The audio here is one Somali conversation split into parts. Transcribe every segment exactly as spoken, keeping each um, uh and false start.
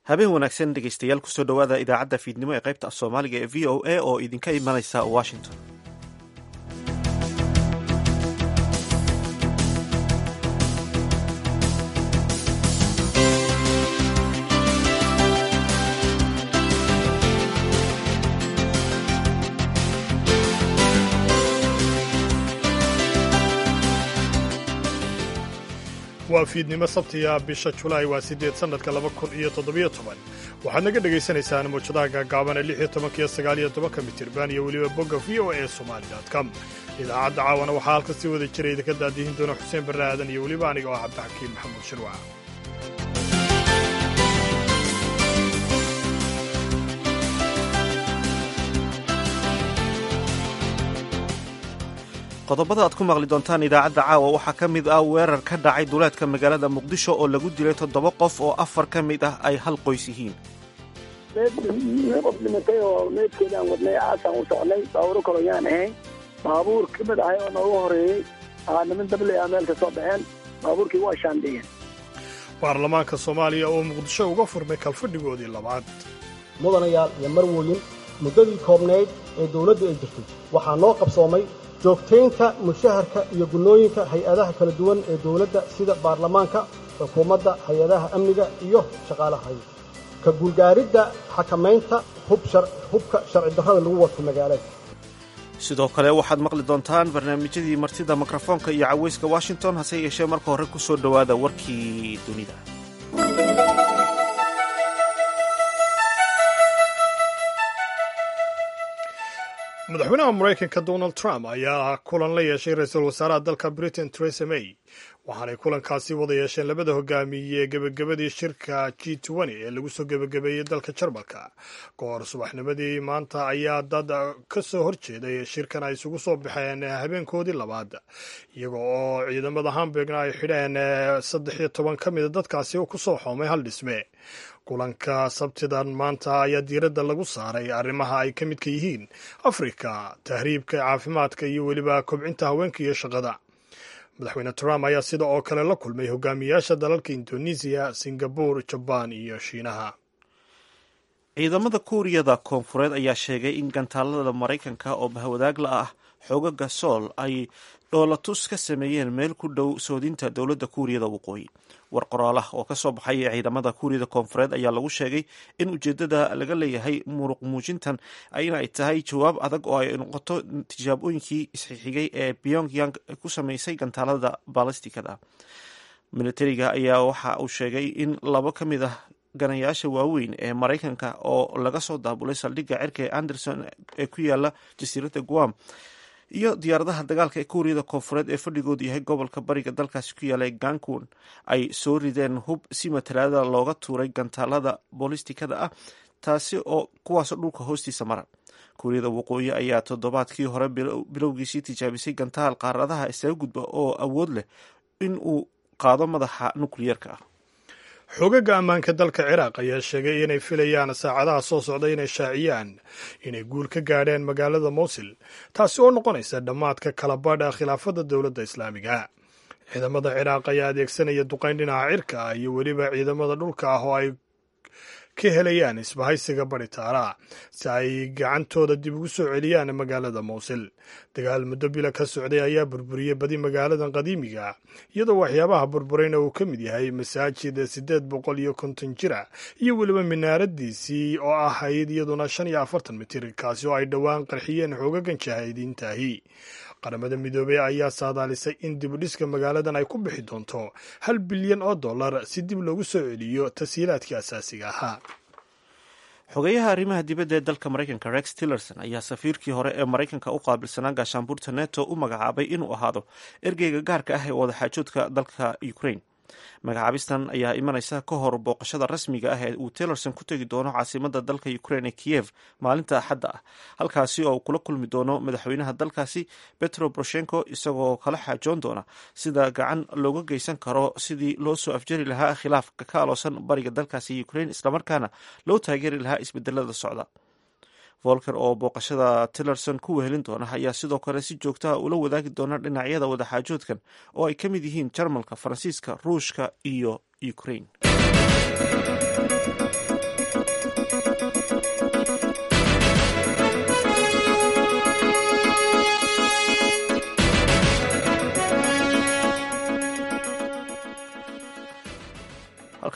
habeen wanaagsan dhegaystayaal kusoo dhowaada idaacadda fiidnimo ee qaybta af soomaaliga ee v o a oo idinka imanaysa washington. waa fiidnimo sabtiya bisha julaay waa siddeed sannadka laba kun iyo toddobiyo toban waxaad naga dhegaysanaysaan muujadaha gaagaaban ee lix iyo tobanka iyo sagaal iyo tobanka mitirban iyo weliba bogga v o a somali dot com idaacadda caawana waxaa halka sii wada jira idinka daadihin doona xuseen barre aadan iyo weliba aniga oo cabdixakiin maxamuud shirwac. qodobada aad ku maqli doontaan idaacadda caawa waxaa ka mid ah weerar ka dhacay duleedka magaalada muqdisho oo lagu dilay toddoba qof oo afar ka mid ah ay hal qoys yihiin. qof dhimatay oo meydkeedaan wadnay aasaan u socnay baabuuro kalo yaan ahayn baabuur ka mid ahay oo noogu horeeyey aa niman dable a meel ka soo baxeen baabuurkii waa shaandhiyeen. baarlamaanka soomaaliya oo muqdisho uga furmay kalfadhigoodii labaad. mudanayaal iyo marwooyin muddadii koobnayd ee dawladdu ay jirtay waxaa noo qabsoomay joogtaynta mushaharka iyo gunnooyinka hay-adaha kala duwan ee dawladda sida baarlamaanka xukuumadda hay-adaha amniga iyo shaqaalaha ka guulgaaridda xakamaynta hubka sharci darrada lagu wato magaalada. sidoo kale waxaad maqli doontaan barnaamijyadii martida mikrofoonka iyo cawayska washington hase yeeshee marka hore ku soo dhowaada warkii dunida. madaxweynaha maraykanka donald trump ayaa kulan la yeeshay ra-iisul wasaaraha dalka britain theresa may waxaanay kulankaasi wada yeesheen labada hogaamiye gebagabadii shirka g twenty ee lagu soo gebagabeeyey dalka jarmalka kahor subaxnimadii maanta ayaa dad ka soo horjeeday shirkan ay isugu soo baxeen habeenkoodii labaad iyaga oo ciidamada hamburgna ay xidheen saddex iyo toban ka mida dadkaasi oo ku soo xoomay hal dhisme. kulanka sabtidan maanta ayaa diiradda lagu saaray arrimaha ay ka midka yihiin afrika tahriibka caafimaadka iyo weliba kobcinta haweenka iyo shaqada. madaxweyne trump ayaa sida oo kale la kulmay hogaamiyaasha dalalka indonesiya singabur jabaan iyo shiinaha. ciidamada kuuriyada koonfureed ayaa sheegay in gantaalada maraykanka oo bahwadaag la ah xoogaga sool ay dhoolatus ka sameeyeen meel ku dhow soodinta dowladda kuuriyada waqooyi. war qoraal ah oo ka soo baxay ciidamada kuuriyada koonfureed ayaa lagu sheegay in ujeeddada laga leeyahay muruq muujintan in ay tahay jawaab adag oo ay noqoto tijaabooyinkii isxixigay ee pyongyang ku samaysay gantaalada balastikada. militariga ayaa waxa uu sheegay in labo ka mid ah ganayaasha waaweyn ee maraykanka oo laga soo daabulay saldhigga cirka ee anderson ee ku yaala jasiiradda guam iyo diyaaradaha dagaalka ee kuuriyada koonfureed ee fadhigoodu yahay gobolka bariga dalkaasi ku yaala gankun ay soo rideen hub si matalaada looga tuuray gantaalada bolistikada ah taasi oo kuwaasoo dhulka hoostiisa mara. kuuriyada waqooyi ayaa toddobaadkii hore bilowgiisii tijaabisay gantaal qaaradaha isaga gudba oo awood leh in uu qaado madaxa nukliyeerka ah. xoogagga ammaanka dalka ciraaq ayaa sheegay inay filayaan saacadaha soo socda inay shaaciyaan inay guul ka gaadheen magaalada mowsil taasi oo noqonaysa dhammaadka kala badha khilaafadda dowladda islaamiga. ciidamada ciraaq ayaa adeegsanaya duqayn dhinaca cirka ah iyo weliba ciidamada dhulka ah oo ay ka helayaan isbahaysiga baritaara si ay gacantooda dib ugu soo celiyaan magaalada mowsil. dagaal muddo bila ka socday ayaa burburiyey badi magaaladan qadiimiga iyadoo waxyaabaha burburayna uu ka mid yahay masaajid siddeed boqol iyo konton jira iyo weliba minaaradiisii oo ahayd iyaduna shan iyo afartan mitir kaasi oo ay dhowaan qarxiyeen xoogagan jahaa'idiintaahi. qaramada midoobey ayaa saadaalisay in dibudhiska magaaladan ay ku bixi doonto hal bilyan oo dollar si dib loogu soo celiyo tashiilaadkii asaasiga ahaa. xogeyaha arrimaha dibadda ee dalka maraykanka rex tillerson ayaa safiirkii hore ee maraykanka u qaabilsanaa gaashaanbuurta neto u magacaabay inuu ahaado ergeyga gaarka ah ee wadaxaajoodka dalka ukraine. magacaabistan ayaa imanaysa ka hor booqashada rasmiga ah ee uu tillerson ku tegi doono caasimada dalka ukraine ee kiyev maalinta axadda ah halkaasi oo uu kula kulmi doono madaxweynaha dalkaasi petro poroshenko isagoo kala xaajoon doona sida gacan looga geysan karo sidii loo soo afjari lahaa khilaafka ka aloosan bariga dalkaasi ukraine islamarkaana loo taageeri lahaa isbedelada socda. volker oo booqashada tillerson ku wehelin doona ayaa sidoo kale si joogtaha ula wadaagi doona dhinacyada wadaxaajoodkan oo ay ka mid yihiin jarmalka faransiiska ruushka iyo ukraine.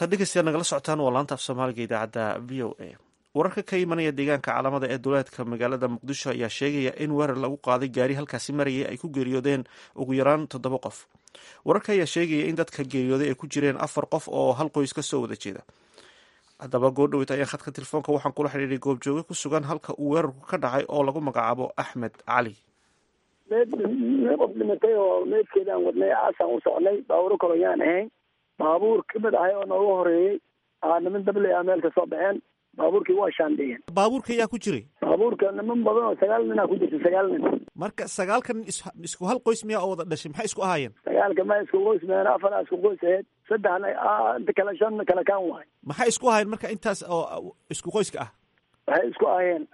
halkaad dhegeystayaal nagala socotaan waa laanta af soomaaliga idaacadda v o a. wararka ka imanaya deegaanka caalamada ee duleedka magaalada muqdisho ayaa sheegaya in weerar lagu qaaday gaari halkaasi marayay ay ku geeriyoodeen ugu yaraan toddoba qof. wararka ayaa sheegaya in dadka geeriyooday ay ku jireen afar qof oo hal qoys ka soo wada jeeda. haddaba goordhoweyt ayaa khadka telefoonka waxaan kula xidhiiray goobjooge ku sugan halka uu weerarku ka dhacay oo lagu magacaabo axmed cali. qof dhimatay oo meydkeedaan wadnay aasaan u socnay baabuuro kalo yaan ahayn baabuur kamid ahay oo noogu horeeyey aa niman dable a meel ka soo baxeen baabuurkii waa shaandhiyeen. baabuurka ayaa ku jiray? baabuurka niman badan oo sagaal ninaa ku jirta sagaal nin. marka sagaalka nin isku hal qoys miyaa oo wada dhashay maxay isku ahaayeen? sagaalka ma isku qoys meen afar isku qoys ahayd saddexna inta kale shan kale kaan waay. maxay isku ahaayeen marka intaas oo isku qoyska ah? waxay isku ahayeen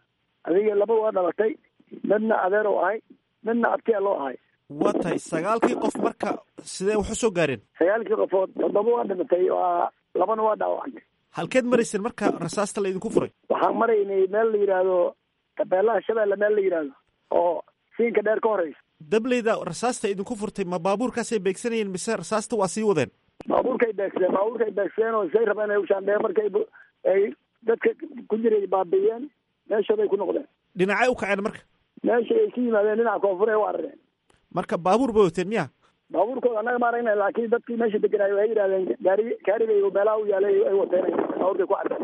adiga laba waa dhalatay midna adeer oo ahay midna abtiya loo ahay. waa tahay sagaalkii qof marka sidee wax u soo gaareen? sagaalkii qofood toddoba waa dhimatay waa labana waa dhaawacantay. halkeed marayseen marka rasaasta la idinku furay? waxaan maraynay meel la yidhaahdo tabeelaha shabeelle meel la yidhaahdo oo siinka dheer ka horeysa. dableyda rasaasta idinku furtay ma baabuurkaasay beegsanayeen mise rasaasta waa sii wadeen? baabuurkay beegsadeen baabuurkay beegsadeen oo say rabeen ay ushaandheen markay ay dadka ku jiray baabiiyeen meeshooday ku noqdeen. dhinacay u kaceen marka? meesha ay ka yimaadeen dhinaca koonfur ay u arareen. marka baabuur bay wateen miya? baabuurkooda annaga ma aragna laakiin dadkii meesha deganaayo waxay yidhahdeen gaari gaarigay meelaha u yaalay ay wateen baabuurkay ku cadeen.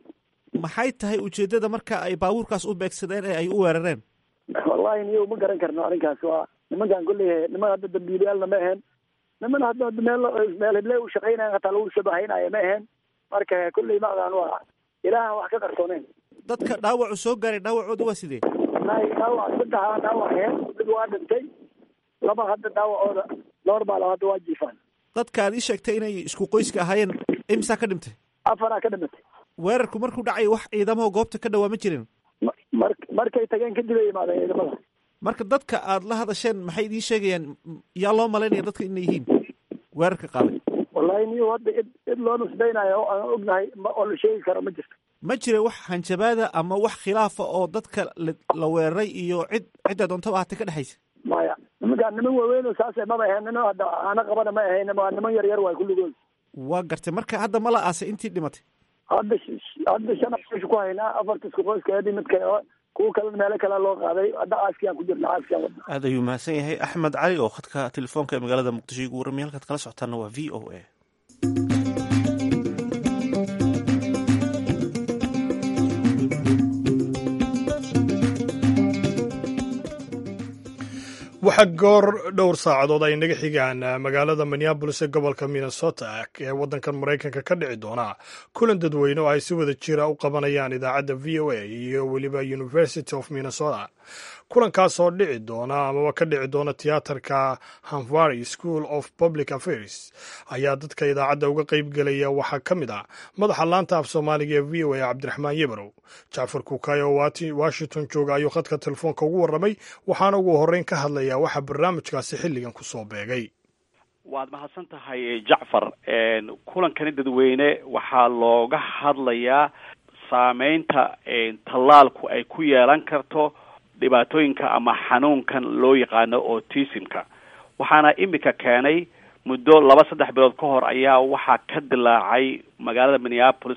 maxay tahay ujeedada marka ay baabuurkaas u beegsadeen ee ay u weerareen? wallahi niyo ma garan karno arrinkaas. waa nimankaan kulley niman hadda dambiilayaalna ma ahayn niman hadda meel meel hible u shaqaynayan hataa lagu shabahaynaayo ma ahayn marka kulley macdaan waa ilaahan wax ka qarsooneyn. dadka dhaawacu soo gaaray dhaawacooda waa sidee? wallahi dhaawac saddexa dhaawac ahayn mid waa dhintay laba hadda dhaawacooda normal hadda waa jiifaan. dadka aad ii sheegtay inay isku qoyska ahaayeen imsaa ka dhintay? afaraa ka dhimatay. weerarku markuu dhacay wax ciidamao goobta ka dhawaa ma jirin? mar markay tageen kadib ay yimaadeen ciidamada. marka dadka aad la hadasheen maxay idiin sheegayaan yaa loo malaynaya dadka inay yihiin weerarka qaaday? wallahi niyo hadda id id loo nusbaynayo oo aan ognahay oo la sheegi karo ma jirto. ma jira wax hanjabaada ama wax khilaafa oo dadka la weeraray iyo cid cidda doontaba ahatay ka dhexaysa? maya nimankaan niman waaweyn oo saase maba ahayn nina hadda aana qabana ma ahayn waa niman yar yar waay kulligood. waa gartay marka hadda mala aasay intii dhimatay? hadda hadda shan meesha ku haynaa afarta isku qoyskaedi midka kuwa kalena meelo kale loo qaaday hadda aaskiyaan ku jirna aaskiyaan wadna. aad ayuu mahadsan yahay axmed cali oo khadka telefoonka ee magaalada muqdisho igu warramay. halkaad kala socotaana waa v o a. waxaa goor dhowr saacadood ay naga xigaan magaalada minneabolis ee gobolka minnesota ee waddankan maraykanka ka dhici doona kulan dadweyne oo ay si wada jira u qabanayaan idaacadda v o a iyo weliba university of minnesota. kulankaas oo dhici doona amaba ka dhici doona tiyaatarka hanvary school of public affairs ayaa dadka idaacadda uga qayb gelaya waxaa ka mid ah madaxa laanta af soomaaliga ee v o a cabdiraxmaan yebarow. jacfar kuukay oo washington jooga ayuu khadka telefoonka ugu warramay waxaana ugu horreyn ka hadlayaa waxa barnaamijkaasi xilligan ku soo beegay. waad mahadsan tahay jacfar. kulankani dadweyne waxaa looga hadlayaa saameynta tallaalku ay ku yeelan karto dhibaatooyinka ama xanuunkan loo yaqaano autismka. waxaana imika keenay muddo laba saddex bilood ka hor ayaa waxaa ka dilaacay magaalada minneapolis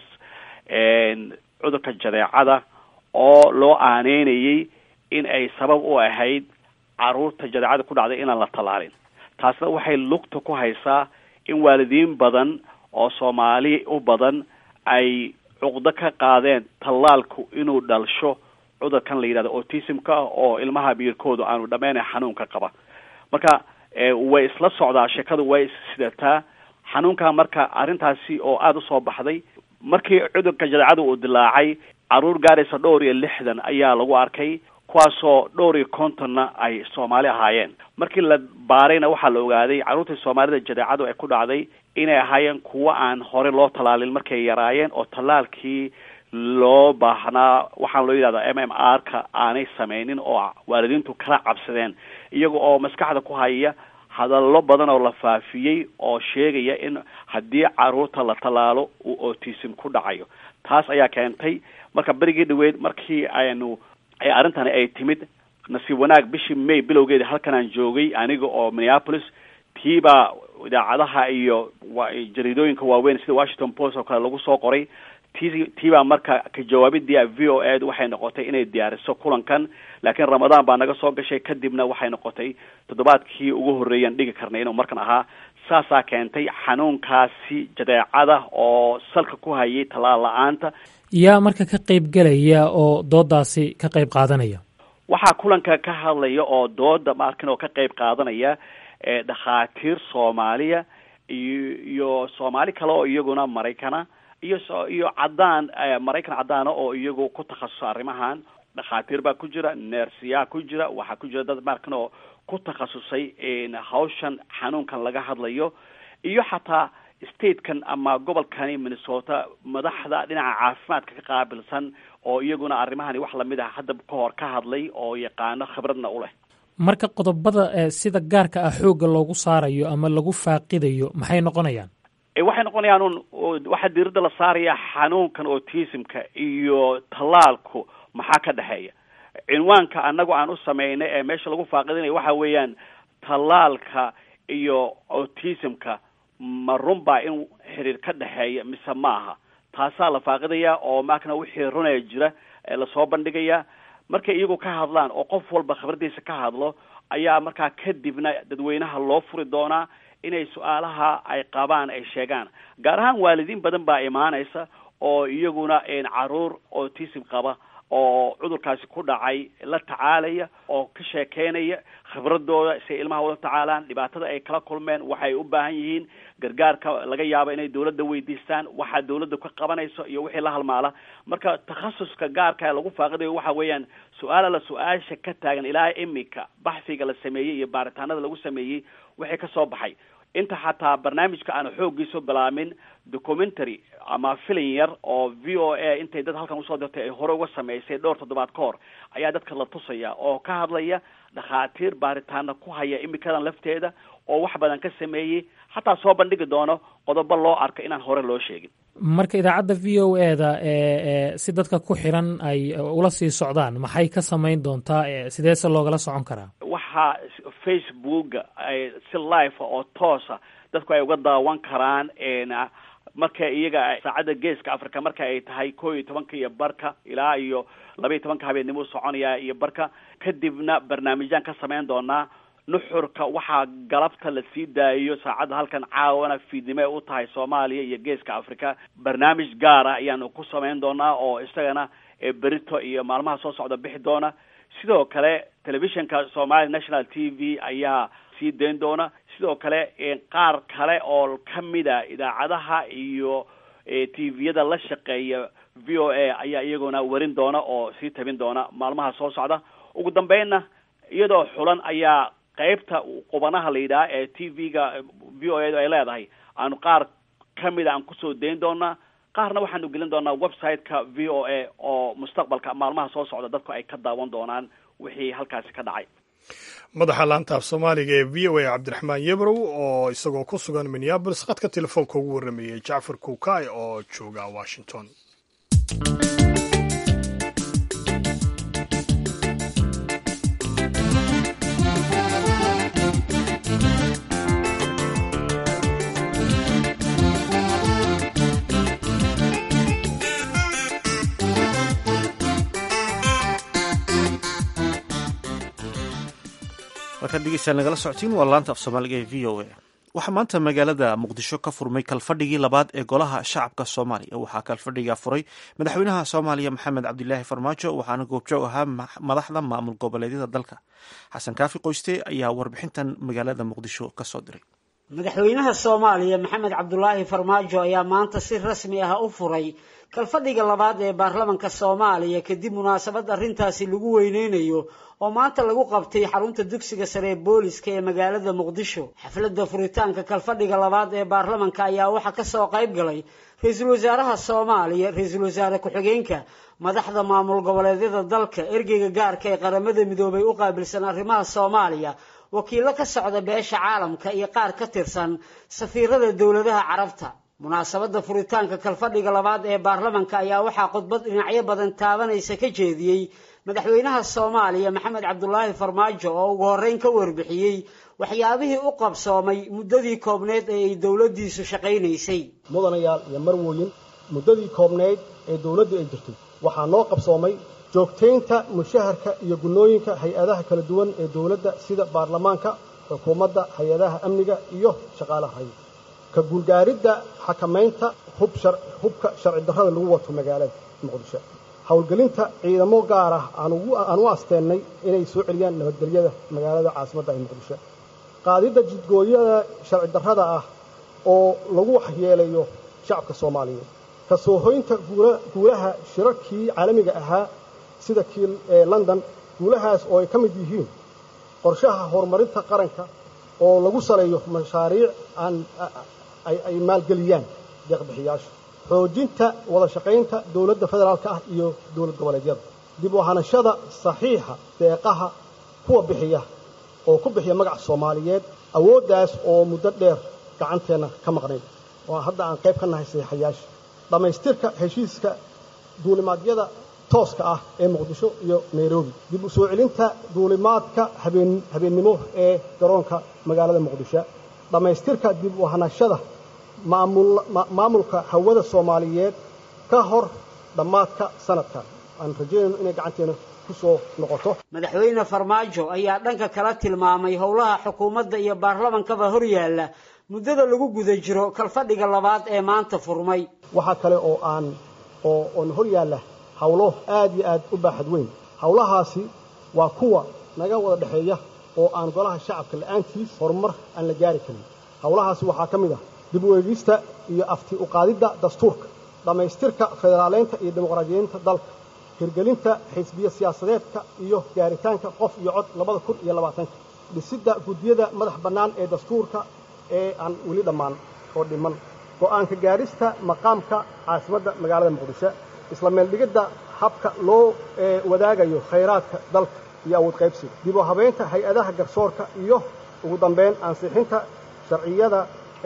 cudurka jadeecada oo loo aaneynayay in ay sabab u ahayd caruurta jadeecada ku dhacday inaan la tallaalin. taasna waxay lugta ku haysaa in waalidiin badan oo soomaali u badan ay cuqdo ka qaadeen tallaalku inuu dhalsho cudurkan la yidhahdo autismka oo ilmaha biirkoodu aanu dhammaynay xanuunka qaba. marka way isla socdaa sheekadu way sidataa xanuunka. marka arrintaasi oo aada usoo baxday markii cudurka jadeecada uu dilaacay caruur gaaraysa dhowr iyo lixdan ayaa lagu arkay kuwaasoo dhowr iyo kontonna ay soomaali ahaayeen. markii la baarayna waxaa la ogaaday carruurtii soomaalida jadeecadu ay ku dhacday inay ahaayeen kuwo aan hore loo tallaalin markay yaraayeen oo tallaalkii loo baahnaa waxaan loo yidhahdaa m m r ka aanay sameynin oo waalidiintu kala cabsadeen iyaga oo maskaxda ku haya hadallo badan oo la faafiyey oo sheegaya in haddii caruurta la tallaalo uu autism ku dhacayo. taas ayaa keentay marka berigii dhaweyd markii aynu arrintani ay timid nasiib wanaag bishii may bilowgeeda halkan aan joogay aniga oo minneapolis tiibaa idaacadaha iyo jariidooyinka waaweyn sida Washington Post oo kale lagu soo qoray tii tii baa marka ka jawaabidii V O A waxay noqotay inay diyaariso kulankan laakiin Ramadaan baa naga soo gashay kadibna waxay noqotay toddobaadkii ugu horeeyay dhigi karnay inuu markan ahaa saasaa keentay xanuunkaasi jadeecada oo salka ku hayay talaal la'aanta. yaa marka ka qayb galaya oo doodaasi ka qayb qaadanaya? waxaa kulanka ka hadlaya oo dooda markan oo ka qayb qaadanaya ee dhakhaatiir Soomaaliya iyo iyo Soomaali kale oo iyaguna Mareykana iyo iyo cadaan Mareykan cadaan oo iyagu ku takhasusay arrimahan. dhakhaatiir baa ku jira, neersiyaa ku jira, waxaa ku jira dad markan oo ku takhasusay in hawshan xanuunkan laga hadlayo iyo xataa statekan ama gobolkani Minnesota madaxda dhinaca caafimaadka ka qaabilsan oo iyaguna arrimahani wax lamid ah hadda ka hor ka hadlay oo yaqaano khibradna u leh. marka qodobada sida gaarka ah xooga loogu saarayo ama lagu faaqidayo maxay noqonayaan? ee waxay noqonayaan un waxa diirada la saaraya xanuunkan autismka iyo talaalku maxaa ka dhaxeeya. cinwaanka anagu aan u sameeynay ee meesha lagu faaqidinayo waxa weeyaan talaalka iyo autismka ma runbaa in xiriir ka dhaxeeya mise maaha. taasaa la faaqidaya oo maakna wixii runaya jira ee la soo bandhigaya markay iyagu ka hadlaan oo qof walba khibradiisa ka hadlo ayaa markaa kadibna dadweynaha loo furi doonaa inay su-aalaha ay qabaan ay sheegaan. gaar ahaan waalidiin badan baa imaanaysa oo iyaguna caruur autism qaba oo cudurkaasi ku dhacay la tacaalaya oo ka sheekeynaya khibradooda si ilmaha wada tacaalaan dhibaatada ay kala kulmeen waxay u baahan yihiin gargaarka laga yaabo inay dawladda weydiistaan waxa dawladda ka qabanayso iyo wixii la halmaala. marka takhasuska gaarka lagu faaqidayo waxa weeyaan su-aala la su-aasha ka taagan ilaa imika baxsiga la sameeyey iyo baaritaanada lagu sameeyey wixii ka soo baxay. inta xataa barnaamijka aan xoogiiso bilaamin documentary ama film yar oo V O A intay dad halkan usoo dirtay ay hore uga sameysay dhowr toddobaad ka hor ayaa dadka la tusaya oo ka hadlaya dhakhaatiir baaritaana ku haya imikadan lafteeda oo wax badan ka sameeyey xataa soo bandhigi doono qodobo loo arko inaan hore loo sheegin. marka idaacadda V O A da ee si dadka ku xiran ay ula sii socdaan maxay ka samayn doontaa sideese loogala socon karaa? waxaa Facebook ay si live oo toosa dadku ay uga daawan karaan marka iyaga saacada geeska Afrika marka ay tahay koob iyo tobanka iyo barka ilaa iyo laba iyo tobanka habeenimo soconaya iyo barka kadibna barnaamijyaan ka samayn doonaa. nuxurka waxaa galabta la sii daayo saacada halkan caawana fiidnimo u tahay Soomaaliya iyo geeska Afrika barnaamij gaar ah ayaanu ku samayn doonaa oo isagana berito iyo maalmaha soo socda bixi doona. sidoo kale telefishinka Somali National T V ayaa sii deyn doona. sidoo kale qaar kale oo kamida idaacadaha iyo T V-yada la shaqeeya V O A ayaa iyaguna warin doona oo sii tabin doona maalmaha soo socda. ugu dambeynna iyadoo xulan ayaa qaybta qubanaha la yidhaha ee T V-ga V O A ay leedahay aanu qaar kamida aan kusoo deyn doonaa. qaarna waxaanu gelin doonaa website-ka V O A oo mustaqbalka maalmaha soo socda dadku ay ka daawan doonaan wixii halkaasi ka dhacay. madaxa laanta af Soomaaliga ee V O A Cabdiraxmaan Yebrow oo isagoo ku sugan Minneapolis khadka telefoonka ugu waramayay Jacfar Kuukay oo jooga Washington. markaad dhegeystayaal nagala socotiin waa laanta af Soomaaliga ee V O A. waxaa maanta magaalada Muqdisho ka furmay kalfadhigii labaad ee golaha shacabka Soomaaliya. waxaa kalfadhiga furay madaxweynaha Soomaaliya Maxamed Cabdilaahi Farmaajo waxaana goobjoog ahaa madaxda maamul goboleedyada dalka. xasan kaafi qoyste ayaa warbixintan magaalada Muqdisho ka soo diray. madaxweynaha Soomaaliya Maxamed Cabdilaahi Farmaajo ayaa maanta si rasmi ah u furay kalfadhiga labaad ee baarlamaanka Soomaaliya kadib munaasabad arrintaasi lagu weyneynayo oo maanta lagu qabtay xarunta dugsiga sare ee booliska ee magaalada Muqdisho. xafladda furitaanka kalfadhiga labaad ee baarlamaanka ayaa waxa ka soo qayb galay ra'iisul wasaaraha Soomaaliya, ra'iisul wasaare ku-xigeenka, madaxda maamul goboleedyada dalka, ergeyga gaarka ee qaramada midoobay u qaabilsan arrimaha Soomaaliya, wakiilo ka socda beesha caalamka iyo qaar ka tirsan safiirada dawladaha Carabta. munaasabadda furitaanka kalfadhiga labaad ee baarlamaanka ayaa waxaa khudbad dhinacyo badan taabanaysa ka jeediyey madaxweynaha Soomaaliya Maxamed Cabdilaahi Farmaajo oo ugu horeyn ka warbixiyey waxyaabihii u qabsoomay muddadii koobneed ee ay dowladdiisu shaqaynaysay. mudanayaal iyo marwooyin muddadii koobneed ee dowladdu ay jirtay waxaa noo qabsoomay joogtaynta mushaharka iyo gunnooyinka hay-adaha kala duwan ee dowladda sida baarlamaanka, xukuumadda, hay-adaha amniga iyo shaqaalaha hay ka guulgaaridda xakamaynta hubka sharci darrada lagu wato magaalada muqdisho, howlgelinta ciidamo gaar ah aan u asteennay inay soo celiyaan nabadgelyada magaalada caasimadda ee muqdisho, qaadidda jidgooyada sharci darrada ah oo lagu waxyeelayo shacabka soomaaliyeed, ka soo hoynta guulaha shirarkii caalamiga ahaa sida kii london, guulahaas oo ay ka mid yihiin qorshaha horumarinta qaranka oo lagu saleeyo mashaariic aan ay maalgeliyaan deeqbixiyaasha, xoojinta wada shaqaynta dowladda federaalka ah iyo dowlad goboleedyada, dib u ahaanashada saxiixa deeqaha kuwa bixiya oo ku bixiya magaca soomaaliyeed, awooddaas oo muddo dheer gacanteenna ka maqnayd oo hadda aan qayb ka nahay saxiixayaasha, dhammaystirka heshiiska duulimaadyada tooska ah ee muqdisho iyo nairobi, dib u soo celinta duulimaadka habeen habeennimo ee garoonka magaalada muqdisho, dhammaystirka dib u ahaanashada maamulka hawada soomaaliyeed ka hor dhammaadka sanadkan. aan rajaynayno inay gacanteena ku soo noqoto. madaxweyne farmaajo ayaa dhanka kala tilmaamay howlaha xukuumadda iyo baarlamankaba hor yaalla muddada lagu guda jiro kalfadhiga labaad ee maanta furmay. waxaa kale oo aan oo on hor yaalla howlo aad iyo aad u baaxad weyn. howlahaasi waa kuwa naga wada dhexeeya oo aan golaha shacabka la'aantiis horumar aan la gaari karin. howlahaasi waxaa ka mid ah dib u eegista iyo afti u qaadidda dastuurka, dhammaystirka federaaleynta iyo dimuqraadiyeynta dalka, hirgelinta xisbiya siyaasadeedka iyo gaaritaanka qof iyo cod labada kun iyo labaatanka, dhisidda guddiyada madax bannaan ee dastuurka ee aan weli dhammaan oo dhiman, go'aanka gaarista maqaamka caasimadda magaalada muqdisho, isla meeldhigidda habka loo wadaagayo khayraadka dalka iyo awood qaybsiga, dib u habeynta hay-adaha garsoorka iyo ugu dambeyn ansixinta sharciyada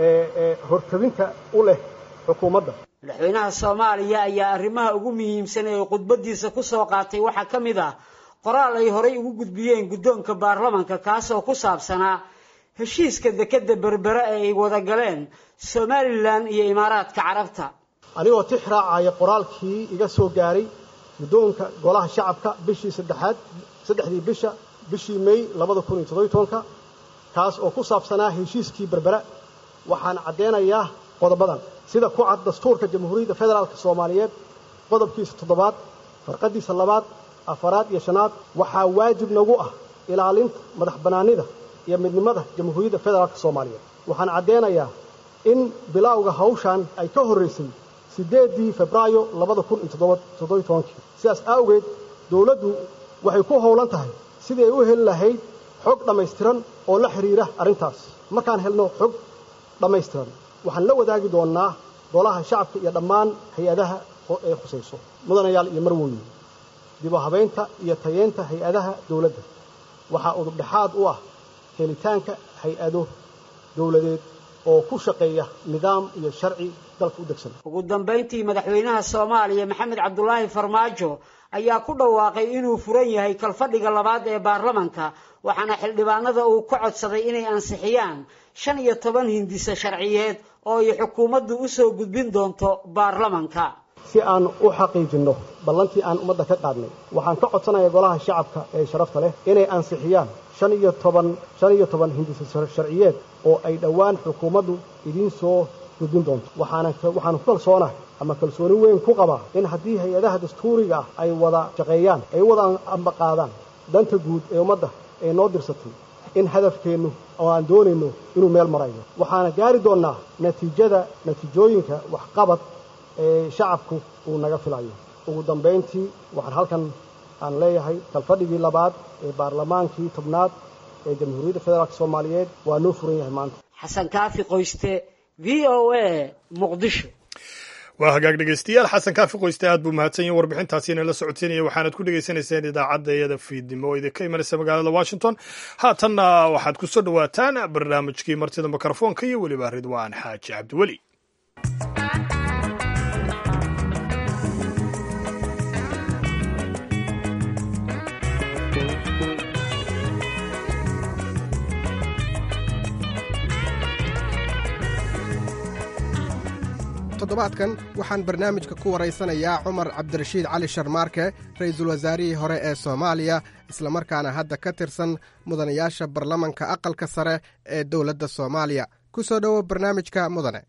ee hortabinta u leh xukuumadda. madaxweynaha soomaaliya ayaa arrimaha ugu muhiimsan ee khudbadiisa ku soo qaatay waxaa ka mid ah qoraal ay horay ugu gudbiyeen guddoonka baarlamanka kaasoo ku saabsanaa heshiiska dekedda berbera ee ay wada galeen somalilan iyo imaaraadka carabta. anigoo tix raacaya qoraalkii iga soo gaaray guddoonka golaha shacabka bishii saddexaad saddexdii bisha bishii may labada kun iyo toddoba iyo tobanka kaas oo ku saabsanaa heshiiskii berbera, waxaan caddeynayaa qodobadan sida ku cad dastuurka jamhuuriyadda federaalka soomaaliyeed qodobkiisa toddobaad farqadiisa labaad afaraad iyo shanaad. waxaa waajib nagu ah ilaalinta madax bannaanida iyo midnimada jamhuuriyadda federaalka soomaaliyeed. waxaan caddeynayaa in bilowga hawshan ay ka horraysay sideedii febraayo labada kun iyo toddoba iyo tobankii. sidaas awgeed dowladdu waxay ku howlan tahay sidii ay u heli lahayd xog dhammaystiran oo la xiriira arrintaas. markaan helno xog dhammaystiran waxaan la wadaagi doonnaa golaha shacabka iyo dhammaan hay-adaha ee khusayso. mudanayaal iyo marwooyin, dib u habeynta iyo tayeynta hay-adaha dowladda waxaa udub dhexaad u ah helitaanka hay-ado dowladeed oo ku shaqeeya nidaam iyo sharci dalka u degsan. ugu dambayntii madaxweynaha soomaaliya maxamed cabdulaahi farmaajo ayaa ku dhawaaqay inuu furan yahay kalfadhiga labaad ee baarlamanka, waxaana xildhibaanada uu ka codsaday inay ansixiyaan shan iyo toban hindise sharciyeed oo ay xukuumaddu u soo gudbin doonto baarlamanka. si aan u xaqiijinno ballantii aan ummadda ka qaadnay waxaan ka codsanayaa golaha shacabka ee sharafta leh inay ansixiyaan shan iyo toban shan iyo toban hindise sharciyeed oo ay dhowaan xukuumaddu idiin soo gudbin doonto. waxaana waxaan ku kalsoonahay ama kalsooni weyn ku qabaa in haddii hay-adaha dastuuriga ah ay wada shaqeeyaan ay wada ambaqaadaan danta guud ee ummadda ee noo dirsatay in hadafkeennu oo aan doonayno inuu meel marayo. waxaana gaari doonnaa natiijada natiijooyinka waxqabad ee shacabku uu naga filayo. ugu dambayntii waxaan halkan aan leeyahay kalfadhigii labaad ee baarlamaankii tobnaad ee jamhuuriyadda federaalka soomaaliyeed waa noo furan yahay maanta. xasan kaafi qoyste, v o a, muqdisho. waa hagaag dhegeystayaal, xasan kaafi qoyste aad buu mahadsan yahay warbixintaasi inay la socoteynaya. waxaanad ku dhegeysanayseen idaacadda iyada fiidnimo oo idinka imanaysa magaalada washington. haatanna waxaad ku soo dhowaataan barnaamijkii martida mikrofoonka iyo weliba ridwaan xaaji cabdiweli. toddobaadkan waxaan barnaamijka ku waraysanayaa cumar cabdirashiid cali sharmaarke ra'iisul wasaarihii hore ee soomaaliya islamarkaana hadda ka tirsan mudanayaasha baarlamanka aqalka sare ee dowladda soomaaliya ku soo dhowo barnaamijka mudane.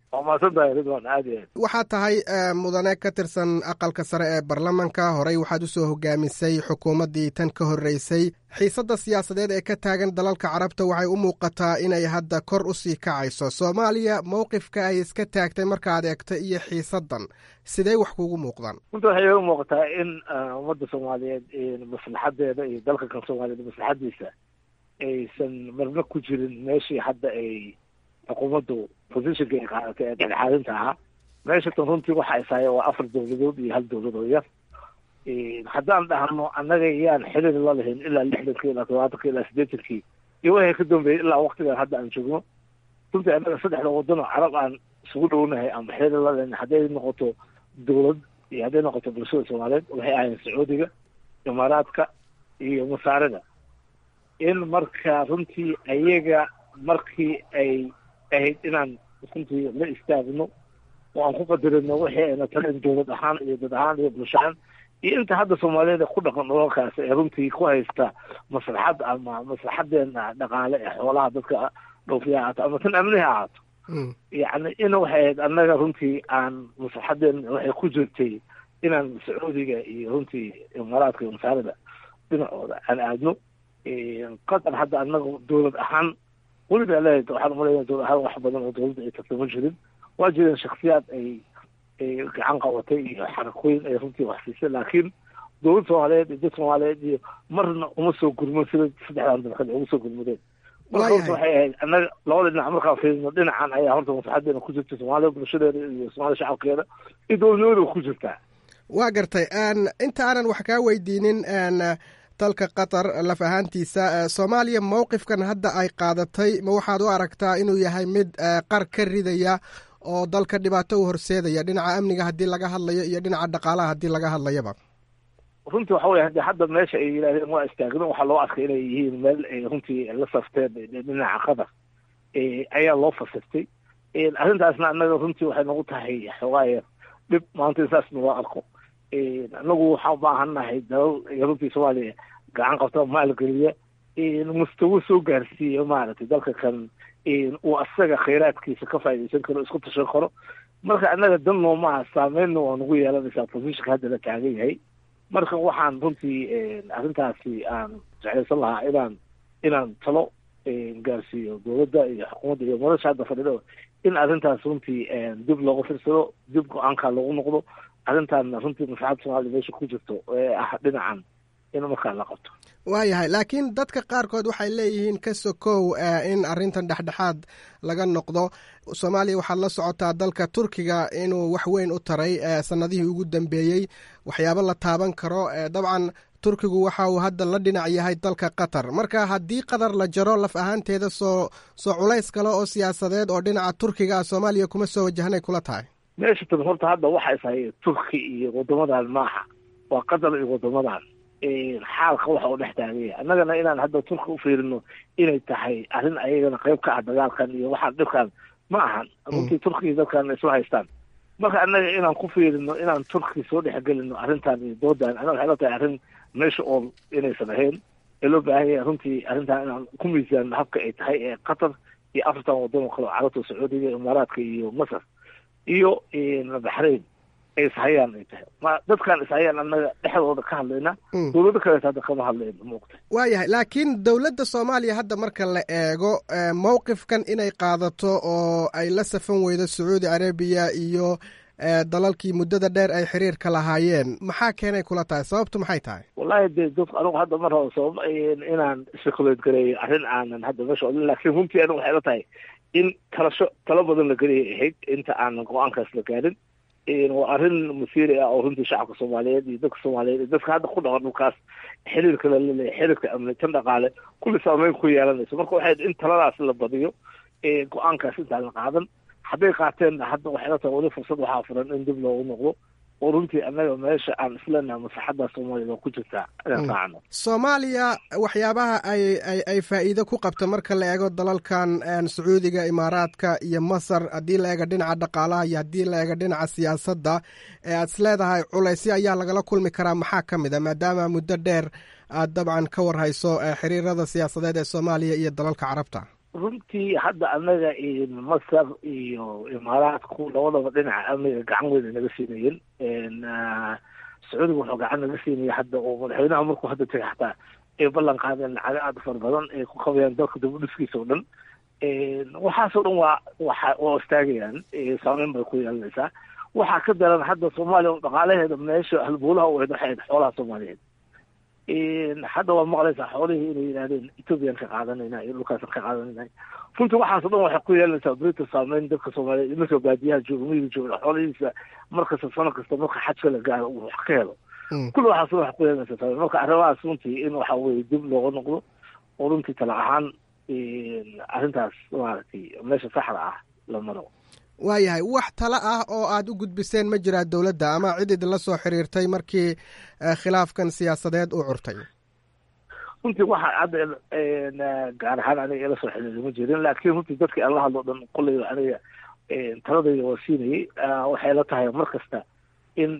waxaad tahay mudane ka tirsan aqalka sare ee baarlamanka horey waxaad u soo hogaamisay xukuumaddii tan ka horreysay. xiisadda siyaasadeed ee ka taagan dalalka carabta waxay u muuqataa inay hadda kor u sii kacayso. soomaaliya mowqifka ay iska taagtay markaad eegta iyo xiisaddan sidee wax kuugu muuqdaan? runta waxay iga muuqataa in ummadda soomaaliyeed maslaxadeeda iyo dalka kan soomaaliyeed maslaxadiisa aysan marna ku jirin meeshii hadda ay xukuumaddu positionka ay qaadatay ee dhexdhexaadinta ahaa. meesha tan runtii waxa ay tahay waa afar dowladood iyo hal dowlad oo yar. haddaan dhahno annaga yaan xiriir la lahayn ilaa lixdankii ilaa todobaatanki ilaa siddeetankii iyo waxay ka dambeeyey ilaa waktigan hadda aan joogno. runtii annaga saddexda waddan oo carab aan isugu dhownahay ama xiriir la lahayn hadday noqoto dowlad iyo hadday noqoto bulshada soomaaliyeed waxay ahayn sacuudiga, imaaraadka iyo masaarida. in marka runtii ayaga markii ay ahayd inaan runtii la istaagno oo aan ku qadarino wixii ayna taleen dowlad ahaan iyo dad ahaan iyo bulsho ahaan iyo inta hadda soomaaliyeed ku dhaqan dhulalkaas ee runtii ku haysta maslaxad ama maslaxadeena dhaqaale ee xoolaha dadka dhoofiya ahaato ama tan amniha ahaato. yacni in waxay ahayd annaga runtii aan maslaxadeena waxay ku jirtay inaan sacuudiga iyo runtii imaaraadka iyo masaarida dhinacooda aan aadno. qatar hadda annaga dowlad ahaan weliba leeyahay waxaan umaleeyaa dowlad ahaan wax badan oo dowladda ay tagto ma jirin. waa jireen shaksiyaad ay ay gacan qabatay iyo xarakooyin ay runtii wax siisay laakiin dowlad soomaaliyeed iyo dad soomaaliyeed iyo marna uma soo gurmo sida saddexdan dalkad ugu soo gurmadeen. marka horta waxay ahayd annaga labada dhinac markaan fiirino dhinacan ayaa horta maslaxadeena ku jirta soomaaliya bulshadeeda iyo soomaaliya shacabkeeda iyo dowladnimada ku jirtaa. waa gartay inta aanan wax kaa weydiinin dalka qatar laf ahaantiisa soomaaliya mowqifkan hadda ay qaadatay ma waxaad u aragtaa inuu yahay mid qar ka ridaya oo dalka dhibaato u horseedaya dhinaca amniga haddii laga hadlayo iyo dhinaca dhaqaalaha haddii laga hadlayaba? runtii waxa wey hadii hadda meesha ay yidhahdeen waa istaagno waxaa loo arkay inay yihiin meel ay runtii la safteen dhinaca qatar ayaa loo fasirtay. arrintaasna annaga runtii waxay nagu tahay xoogaaya dhib maanta insaas naloo arko. anagu waxaan ubaahannahay dalal runtii soomaaliya gacan qabta maalgeliya mustawo soo gaarsiiya maaragtay dalka kan uu asaga khayraadkiisa ka faaidaysan karo isku tashan karo. marka annaga dan noomaha saameynna waa nagu yeelanaysaa positionka hadda la taagan yahay. marka waxaan runtii arrintaasi aan jeclaysan lahaa inaan inaan talo gaarsiiyo dowladda iyo xukuumadda iyo madasha hadda fadhido in arrintaas runtii dib looga firsado, dib go-aankaa loogu noqdo. arrintan runtii maslaxadda soomaaliya meesha ku jirto ee ah dhinacan in markaa la qabto. waayahay laakiin dadka qaarkood waxay leeyihiin ka sokow in arrintan dhexdhexaad laga noqdo. soomaaliya waxaad la socotaa dalka turkiga inuu wax weyn u taray sanadihii ugu dambeeyey waxyaabo la taaban karo. dabcan turkigu waxa uu hadda la dhinac yahay dalka qatar. marka haddii qatar la jaro laf ahaanteeda soo soo culays kale oo siyaasadeed oo dhinaca turkiga ah soomaaliya kuma soo wajahnay kula tahay? meesha tan horta hadda waxay tahay turki iyo wadamadan maaha, waa qatar iyo wadamadan xaalka waxa uu dhex taagaya. annagana inaan hadda turki u fiirino inay tahay arrin ayagana qayb ka ah dagaalkan iyo waxaan dhibkan ma ahan. runtii turkiga dadkan isla haystaan. marka annaga inaan ku fiirino inaan turki soo dhexgelino arrintan iyo doodan annaga waxay la tahay arrin meesha oo inaysan ahayn ee loo baahan yahay runtii arrintan inaan ku miisaanno habka ay tahay ee qatar iyo afartan waddan oo kale oo carabta, sacuudiga, imaaraadka iyo masar iyo baxrayn ay ishayaan ay tahay. ma dadkaan ishayaan annaga dhexdooda ka hadlayna dowlado kaleeta hadda kama hadlayno moogta. waayahay laakiin dowladda soomaaliya hadda marka la eego mowqifkan inay qaadato oo ay la safan weydo sacuudi arabiya iyo dalalkii muddada dheer ay xiriirka lahaayeen maxaa keenay kula tahay? sababtu maxay tahay? wallahi dee dadku anigu hadda mar hore sabab inaan speculate gareeyo arrin aanan hadda meesha olin laakiin runtii anigu waxay la tahay in talasho talo badan la geliyay ahayd inta aanan go-aankaas la gaarin. waa arrin masiiri ah oo runtii shacabka soomaaliyeed iyo dadka soomaaliyeed iyo dadka hadda ku dhaqan dhulkaas xiriirka laleeyahay xiriirka amni tan dhaqaale kulli saameyn ku yeelanayso. marka waxay in taladaas la badiyo go-aankaas intaan la qaadan. hadday qaateenna hadda waxay la tahay weli fursad waxaa furan in dib loogu noqdo oo runtii annaga meesha aan isleenaha maslaxadda soomaaliyad oo ku jirtaa inaan raacno. Soomaaliya waxyaabaha ay ay ay faa'iido ku qabto marka la eego dalalkan Sacuudiga, Imaaraadka iyo Masar, haddii la eego dhinaca dhaqaalaha iyo haddii la eego dhinaca siyaasadda, ee aad isleedahay culaysyo ayaa lagala kulmi karaa, maxaa ka mid a maadaama muddo dheer aad dabcan ka warhayso xiriirada siyaasadeed ee Soomaaliya iyo dalalka carabta? runtii hadda annaga Masar iyo Imaaraadku labadaba dhinaca amniga gacan weyn naga siinayeen. Sacuudiga wuxuu gacan naga siinaya hadda oo madaxweynaha markuu hadda tagay xataa ay ballan qaadeen lacag aad u fara badan ay ku qabayaan dalka dib u dhiskiisa oo dhan. waxaasoo dhan waa waxa waa istaagayaan saameyn bay ku yeelanaysaa. waxaa ka daran hadda Soomaaliya dhaqaalaheeda meesha halbuulaha u ahayd waxay xoolaha Soomaaliyeed. hadda waa maqlaysaa xoolihii inay yidhahdeen Ethiopian ka qaadanayna iyo dhulkaas ka qaadanayna. runtii waxaasoo dhan waxay ku yeelanaysaa Britain saameyn dadka Soomaaliyeed iminka baadiyaha jooga miyiga jooga xoolihiisa markasta sano kasta marka xajka la gaaro uu wax ka helo. kulli waxaasoo wax ku yeelanaysaa saameyn. marka arrimahaas runtii in waxa weeye dib looga noqdo oo runtii tala ahaan arrintaas maaragtay meesha saxda ah la maro. waayahay, wax talo ah oo aad u gudbiseen ma jiraa dowladda ama cid idinla soo xiriirtay markii khilaafkan siyaasadeed uu curtay? runtii waxa hadda gaar ahaan aniga ila soo xiriiray ma jirin, laakiin runtii dadkii aan la hadlo dhan qolley aniga taladayda waa siinayay. waxay la tahay mar kasta in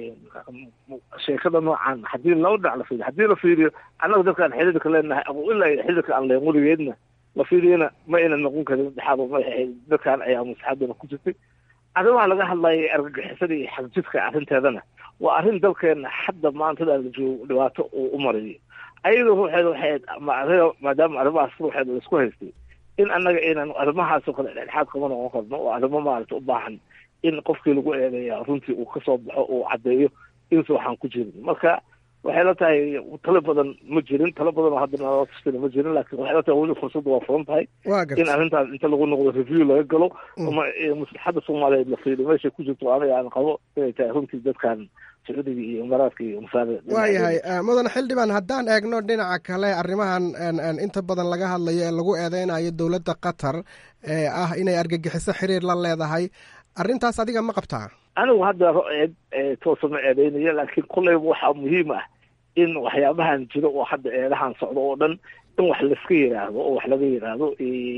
sheekada noocan haddii loo dhac la fiiriyo haddii la fiiriyo annaga dadkaan xiriirka leenahay ama ilaa xiriirka aan leen weligeedna la fiiriyana ma aynan noqon karin dhexaad ma dadkaan ayaa maslaxadana ku jirtay. arrimaha laga hadlayay argagixisada iyo xagjidka arrinteedana waa arrin dalkeena hadda maantada la joogo dhibaato uu u marayo. ayadoo ruuxeeda waxay maadaama arrimahaas ruuxeeda la isku haystay in annaga aynan arrimahaasoo kale dhexdhexaad kama noqon karno oo arrimo maaragta u baahan in qofkii lagu eedeeya runtii uu kasoo baxo uu caddeeyo insa waxaan ku jirin. marka waxay la tahay talo badan ma jirin talo badan oo hadda naloo tashtina ma jirin, laakiin waxay la tahay weli fursadda waa furan tahay in arrintaas inta lagu noqdo review laga galo ama maslaxadda Soomaaliyeed la fiiriyo meeshay ku jirto. aniga aan qabo inay tahay runtii dadkan Sacuudiga iyo Imaaraadka iyo Masar. waayahay mudan xildhibaan, haddaan eegno dhinaca kale arrimahan inta badan laga hadlayo ee lagu eedeynayo dowladda Qatar ee ah inay argagixiso xiriir la leedahay, arrintaas adiga ma qabtaa? anigu hadda toosama eedeynaya, laakiin kolleyba waxaa muhiim ah in waxyaabahan jiro oo hadda eedahan socdo oo dhan in wax laiska yidhaahdo oo wax laga yidhaahdo.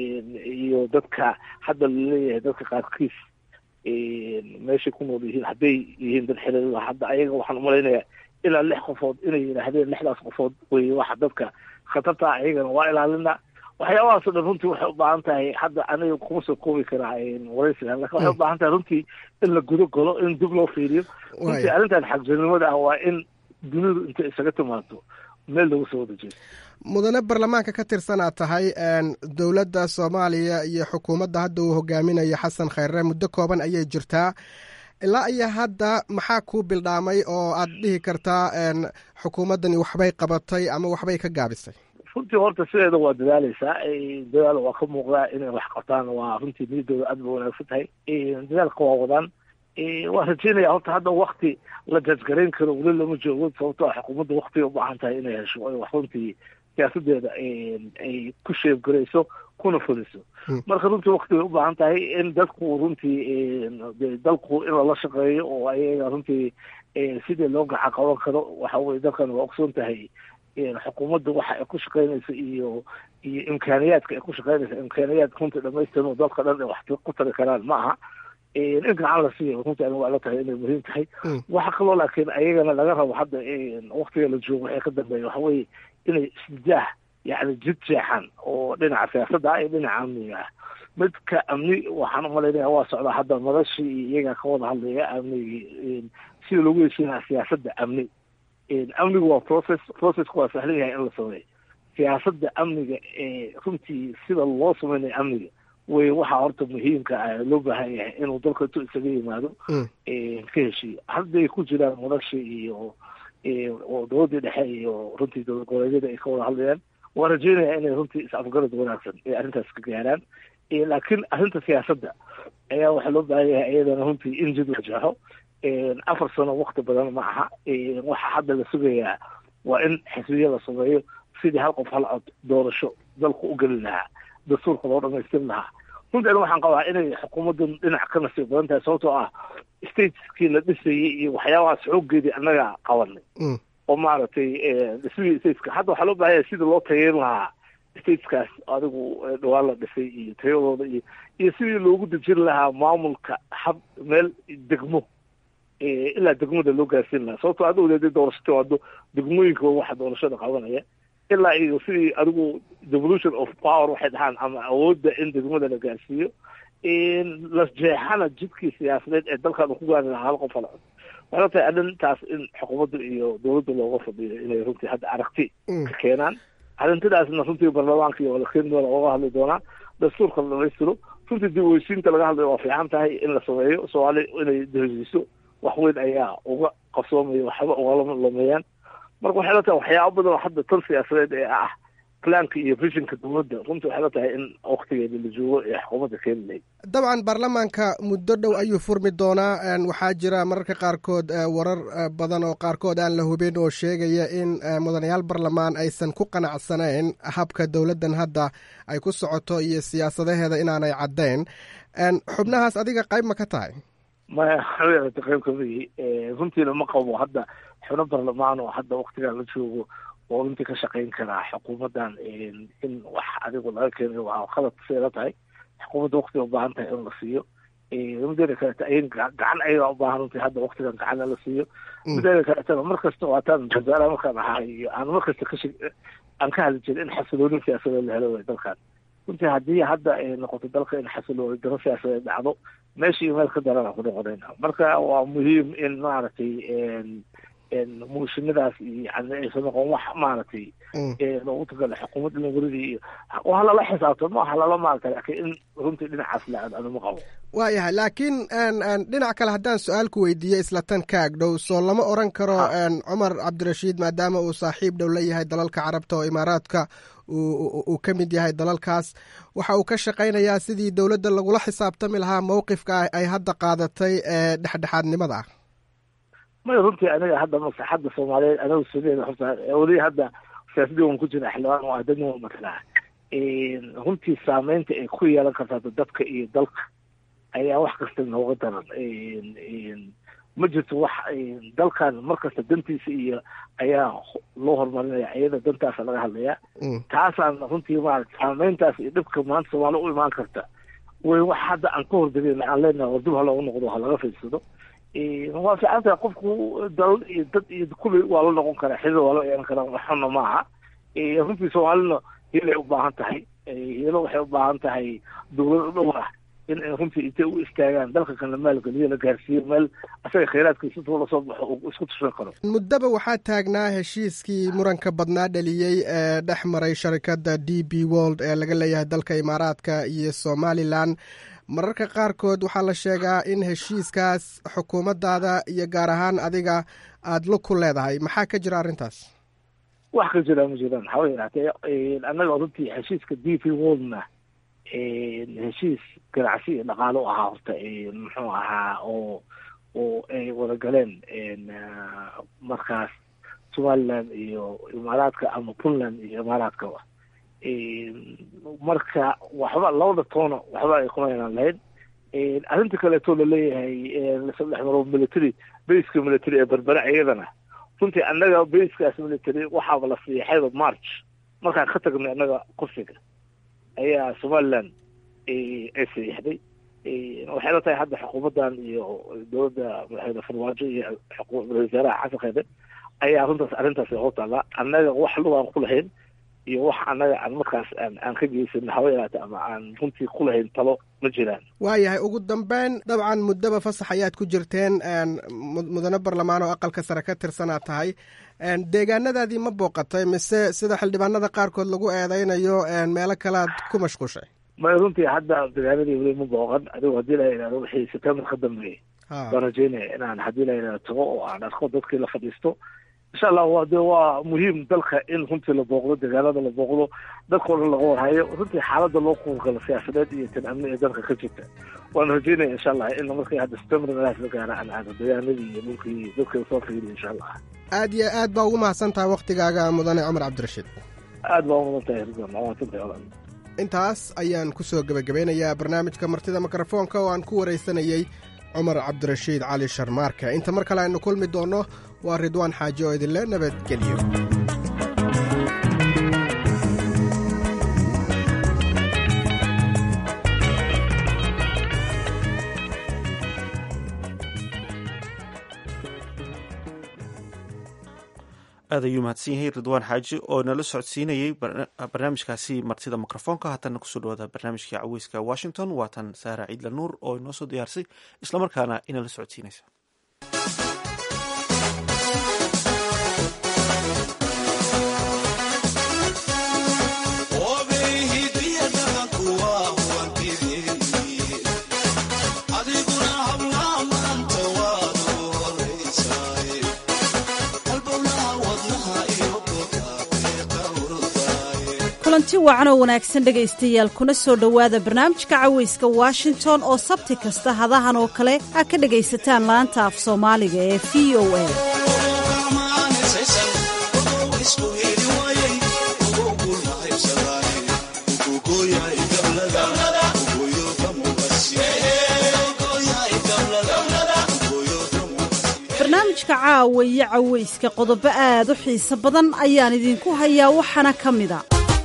iyo dadka hadda laleeyahay dadka qaarkiis meeshay ku nool yihiin hadday yihiin dad xiriirla hadda ayaga waxaan umalaynayaa ilaa lix qofood inay yidhaahdeen lixdaas qofood wey waxa dadka khatarta ayagana waa ilaalina. waxyaabahaasoo dhan runtii waxay u baahan tahay hadda aniga kuma soo koobi karaa waraysiga, lakin waxay u baahan tahay runtii in la gudo galo in dib loo fiiriyo. runtii arrintan xagjirnimada ah waa in dunidu intay isaga timaado meel lagu soo wada jeesto. mudane baarlamaanka ka tirsan aad tahay, dowladda Soomaaliya iyo xukuumadda hadda uu hogaaminayo Xasan Khayre muddo kooban ayay jirtaa. ilaa iyo hadda maxaa kuu bildhaamay oo aad dhihi kartaa xukuumaddani waxbay qabatay ama waxbay ka gaabisay? runtii horta sideeda waa dadaaleysaa, dadaal waa ka muuqdaa inay wax qabtaan. waa runtii niyadooda aad ba wanaagsan tahay, dadaalka waa wadaan. waa rajeynaya horta hadda wakti la jajgarayn karo weli lama joogo, sababtoo xukuumadda waktiga u baahan tahay inay hesho ay wax runtii siyaasadeeda ay ku sheebgarayso kuna fuliso. marka runtii wakti bay u baahan tahay in dadku runtii dalku in lala shaqeeyo oo ayaga runtii sidii loo gacan qaban karo. waxa weye dalkan waa ogsoon tahay xukuumadda waxa ay ku shaqeynaysa iyo iyo imkaaniyaadka ay ku shaqeynaysa imkaaniyaad runtii dhamaystiran oo dalka dhan ay wax ku tari karaan ma aha. in gacan la siiyo runtii anigu waa la tahay inay muhiim tahay. waxa kaloo laakiin ayagana laga rabo hadda waktiga la joogo waxay ka dambeeya waxa weeye inay isjaah yani jid jeexan oo dhinaca siyaasadda ah iyo dhinaca amniga ah. midka amni waxaan umalaynaya waa socdaa hadda madashii iyaga ka wada hadlaya amnigi sida lagu heshiinaa siyaasadda amni. amnigu waa process processku waa sahlan yahay in la sameeyo. siyaasadda amniga ee runtii sida loo sameynayo amniga way waxaa horta muhiimka ah loo baahan yahay inuu dalka intuu isaga yimaado ka heshiiyo. hadday ku jiraan madashii iyo oo dowladii dhexe iyo runtii dowlad goboleedyada ay ka wada hadlayaan, waa rajeynaya inay runtii is-afgarad wanaagsan ay arrintaas ka gaaraan. laakiin arrinta siyaasadda ayaa waxaa loo baahan yahay iyadana runtii in jid la jeexo. afar sano wakti badan ma aha. waxa hadda la sugayaa waa in xisbiya la sameeyo sidii hal qof hal cod doorasho dalku u geli lahaa, dastuurka loo dhamaystir lahaa. runtii waxaan qabaa inay xukuumaddan dhinac ka nasiib badan tahay, sababtoo ah stateskii la dhisayay iyo waxyaabahaas xooggeedii annaga qabanay oo maaragtay dhismihii stateska hadda waxaa loo baahanya sidii loo tayeyn lahaa stateskaas adigu dhawaan la dhisay iyo tayadooda iyo iyo sidii loogu dejin lahaa maamulka hab meel degmo ilaa degmada loo gaarsiin lahaa sababtoo hadda wadaadii doorashata waado degmooyinka waxa doorashada qabanaya ilaa iyo sidii adigu devolution of power waxay dhahaan ama awoodda in degmada la gaarsiiyo la jeexana jidkii siyaasadeed ee dalkan uu ku gaari lahaa hal qof ala waxay tahay arrintaas in xukuumadda iyo dowladda looga fadhiyo inay runtii hadda aragti ka keenaan arrintidaasna runtii baarlamaanka iyo walakeennimada looga hadli doonaa dastuurka la dhamaystiro runtii dib u heshiinta laga hadlayo waa fiican tahay in la sameeyo soomaali inay heshiiso wax weyn ayaa uga qabsoomaya waxba ugala lumeeyaan marka waxay la tahay waxyaaba badan oo hadda tan siyaasadeed ee ah planka iyo visionka dowladda runtii waxay la tahay in waktigeeda la joogo ee xukuumadda keeni lahayd dabcan baarlamaanka muddo dhow ayuu furmi doonaa waxaa jira mararka qaarkood warar badan oo qaarkood aan la hubin oo sheegaya in mudanayaal barlamaan aysan ku qanacsanayn habka dowladdan hadda ay ku socoto iyo siyaasadaheeda inaanay caddayn xubnahaas adiga qayb ma ka tahay maya haweenata qayb kamidii runtiina ma qabo hadda xubno barlamaan oo hadda waktigaa la joogo oo runtii ka shaqayn karaa xukuumaddan in wax adigu laga keenayo waa qalad seela tahay xukuumadda waktiga ubaahan tahay in la siiyo mideeda kaleeta ay gacan ayagaa ubaahan runtii hadda waktigan gacan la siiyo mideeda kaleetana markasta waataan wasaaraha markaan ahaa iyo aan markasta kash aan ka hadli jirin in xasilooni siyaasadeed la helo dalkan runtii haddii hadda ay noqoto dalka in xasilooni daro siyaasadeed dhacdo meesha iyo meel ka darana ku noqonayna marka waa muhiim in maaragtay muushinadaas iyo yani aysan noqon wax maaragtay loogu tagala xukuumadda naguridii iyo waa lala xisaabto maaha lala maaragtay laakiin in runtii dhinacaas la aad anuma qabo waa yahay laakiin dhinac kale haddaan su-aal ku weydiiyo isla tan ka agdhow soo lama oran karo cumar cabdirashiid maadaama uu saaxiib dhow la yahay dalalka carabta oo imaaraadka uu ka mid yahay dalalkaas waxa uu ka shaqaynayaa sidii dowladda lagula xisaabtami lahaa mowqifka ay hadda qaadatay ee dhexdhexaadnimada ah maya runtii aniga hadda maslaxadda soomaaliyeed anagu suneeda horta weli hadda siyaasadii waan ku jira xildhibaan oo adan waa matalaa runtii saameynta ay ku yeelan kartaa dadka iyo dalka ayaa wax kasta nooga daran ma jirto wax dalkan markasta dantiisa iyo ayaa loo horumarinaya iyada dantaasa laga hadlayaa taasaan runtii maarata saameyntaas iyo dhibka maanta soomaali u imaan karta way wax hadda aan ka hordegeyna aan leenahay war dib ha loogu noqdo ha laga fiirsado waa fiican tahay qofku dalal iyo dad iyo kulli waa la noqon karaa xidid waa la yeelan karaa waxuna maaha runtii soomaalina hilay u baahan tahay hilo waxay u baahan tahay dowlad dhowr ah in runtii intay u istaagaan dalka kan la maalgeliyo la gaarsiiyo meel asaga khayraadkiisa intuu lasoo baxo uu isku tushan karo muddaba waxaa taagnaa heshiiskii muranka badnaa dhaliyey ee dhex maray sharikadda d b world ee laga leeyahay dalka imaaraadka iyo somalilan mararka qaarkood waxaa la sheegaa in heshiiskaas xukuumaddaada iyo gaar ahaan adiga aada lug ku leedahay maxaa ka jira arrintaas wax ka jira ma jiraan waxaa way yaraatee annaga runtii heshiiska d b worldna heshiis ganacsi iyo dhaqaalo ahaa horta muxuu ahaa oo oo ay wada galeen markaas somaliland iyo imaaraadka ama puntland iyo imaaraadka marka waxba labada toona waxba ay kuma yeelan lahayd arrinta kaleeto laleeyahay lasadhex maro military baska military ee berbera iyadana runtii annaga baskaas military waxaaba la siixayba march markaan ka tagnay annaga kursiga ayaa somaliland ay siixday waxay la tahay hadda xukuumaddan iyo dowladda madaxweyne farmaajo iyo ra-isul wasaaraha xasan khayre ayaa runtaas arrintaas hor taallaa annaga wax lugaan ku lahayn iyo wax annaga aan markaas aan aan ka geysan hawa yaraata ama aan runtii ku lahayn talo ma jiraan waayahay ugu dambeyn dabcan muddaba fasax ayaad ku jirteen mudane barlamaan oo aqalka sare ka tirsanaad tahay deegaanadaadii ma booqatay mise sida xildhibaanada qaarkood lagu eedeynayo meelo kalead ku mashquushay may runtii hadda deegaanadii weli ma booqan adigu haddii la yidhahdo wixii september ka dambeeyey baan rajeynaya inaan haddii la yidhahdo tago oo aan arko dadkii la fadhiisto insha allah waa de waa muhiim dalka in runtii la booqdo deegaanada la booqdo dadkao dhan laga warhayo runtii xaaladda loo quurgalo siyaasadeed iyo tan amni ee dalka ka jirta waan rajeynaya insha allah in markii hadda september meelahaas la gaara aan aado deegaanadii iyo dhulkii dadka soo fiiriyo insha allah aad iyo aad baa ugu mahadsan tahay waktigaaga mudane cumar cabdirashiid aad baa umadan tahay ridwan maasantahay intaas ayaan ku soo gebagabeynayaa barnaamijka martida mikrofoonka oo aan ku waraysanayey cumar cabdirashiid cali sharmaarke. inta mar kale aynu kulmi doonno waa ridwaan xaaji oo idinle nabadgelyo. aad ayuu mahadsan yahay ridwaan xaaji oo nala socodsiinayey barnaamijkaasi martida mikrofoonka. haatana kusoo dhawaada barnaamijkii caweyska washington. waatan saara ciidla nuur oo inoo soo diyaarsay islamarkaana inala socodsiinaysa. kulanti wacan oo wanaagsan dhegaystayaal, kuna soo dhowaada barnaamijka caweyska washington oo sabti kasta hadahan oo kale aad ka dhegaysataan laanta af soomaaliga ee v o a. barnaamijka caawa iyo caweyska qodobo aad u xiiso badan ayaan idinku hayaa, waxaana ka mida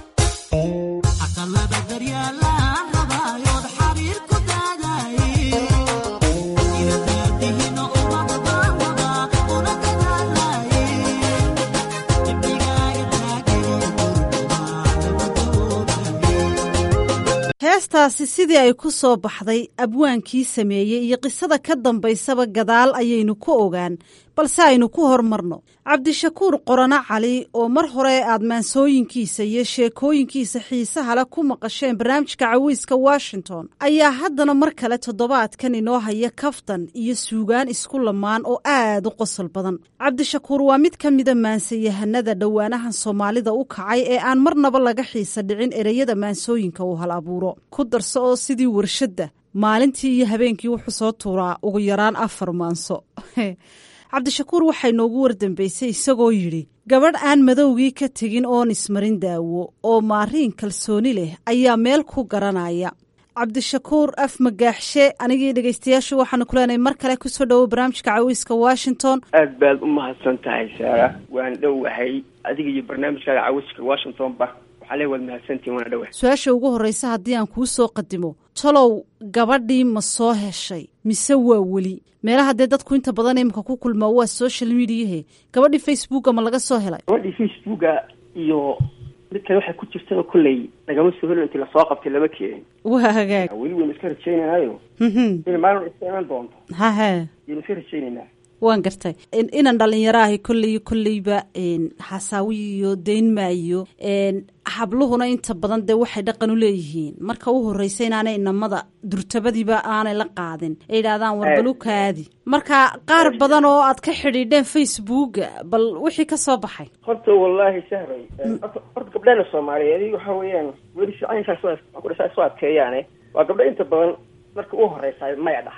heestaasi sidii ay ku soo baxday, abwaankii sameeyey iyo qisada ka dambaysaba gadaal ayaynu ku ogaan, balse aynu ku hormarno cabdishakuur qorano cali oo mar hore aad maansooyinkiisa iyo sheekooyinkiisa xiisaha leh ku maqasheen barnaamijka caweyska washington, ayaa haddana mar kale toddobaadkan inoo haya kaftan iyo suugaan isku lamaan oo aad u qosol badan. cabdishakuur waa mid ka mida maansayahanada dhowaanahan soomaalida u kacay ee aan marnaba laga xiisa dhicin ereyada maansooyinka uu hal abuuro. ku darso oo sidii warshadda maalintii iyo habeenkii wuxuu soo tuuraa ugu yaraan afar maanso. cabdishakuur waxay noogu wardambaysay isagoo yidhi, gabadh aan madowgii ka tegin oon ismarin daawo oo maariin kalsooni leh ayaa meel ku garanaya. cabdishakuur af magaaxshe, anigii dhegaystayaashu waxaanu ku leenahay mar kale kusoo dhowo barnaamijka caweyska washington. aad baad u mahadsan tahay saara, waan dhowahay adiga iyo barnaamijkaaga caweyska washington ba waxaa le waad mahadsantihin, waana dhowahay. su-aasha ugu horreysa haddii aan kuu soo qadimo, talow gabadhii ma soo heshay mise waa weli? meelaha dee dadku inta badan imika ku kulmaa waa social mediahe, gabadhii facebooka ma laga soo helay? gabadhii facebooka iyo mid kale waxay ku jirtaba kolley lagama soo helin, intii lasoo qabtay lama keenin. waa hagaag, weli waynu iska rajaynaynayo in maalin iska iman doonto. hahe yaynu iska rajaynaynaa. waan gartay inaan dhalinyaraahay kolley kolleyba xasaawi iyo deynma iyo habluhuna inta badan dee waxay dhaqan u leeyihiin marka u horreysa inaanay inamada durtabadiiba aanay la qaadin, ay yidhahdaan warbalukaadi. marka qaar badan oo aad ka xidhiidheen facebooka, bal wixii ka soo baxay. horta wallaahi sahray, horta gabdhahena soomaaliyeed waxa weeyaan weli fiicansaas soo adkeeyaane, waa gabdho inta badan marka u horeysa maya dhaha.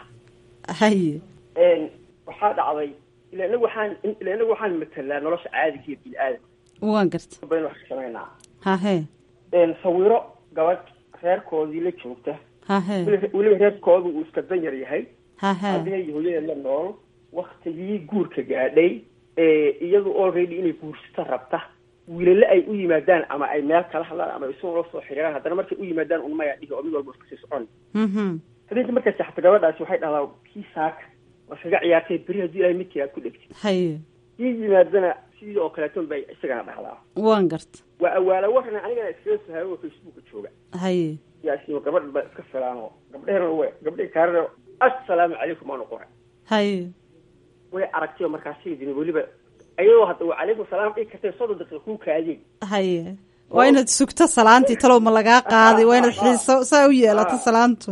haye waxaa dhacday ila inagu waxaan ila inagu waxaan matalaa nolosha caadiga iyo bini-aadam. waan garta badan wax ka samaynaa. hahe sawiro gabadh reerkoodii la joogta, hahe weliba reerkoodu uu iska dan yar yahay, hahe adiga iyo hooyada la nool, waktigii guurka gaadhay, iyadu already inay guursata rabta, wiilale ay u yimaadaan ama ay meel kala hadlaan ama isu la soo xiriiraan, haddana markay u yimaadaan un maya dhihi oo mid walba iska sii socon. habeenkii markay saxta gabadhaasi waxay dhahdaa kii saaka waa kaga ciyaartay beri haddii ilahay midkii aad ku dhegtay. haye kii yimaadana sidii oo kaleeton bay isagana dhahdaa. waan garta waa awaala warana anigana iskaga sahaabo oo facebooka jooga. haye yaasiyo gabadh ba iska filaano gabdheherna way gabdhii kaarana assalaamu calaykum aanu qoray. haye way aragtay markaas sidii weliba ayadoo hadda waa calaykum salaam dhigi kartay soddon daqiiqo kuu kaadiyey. haye waa inaad sugto salaantii, talow ma lagaa qaaday, waa inaad xiiso saa u yeelato salaantu.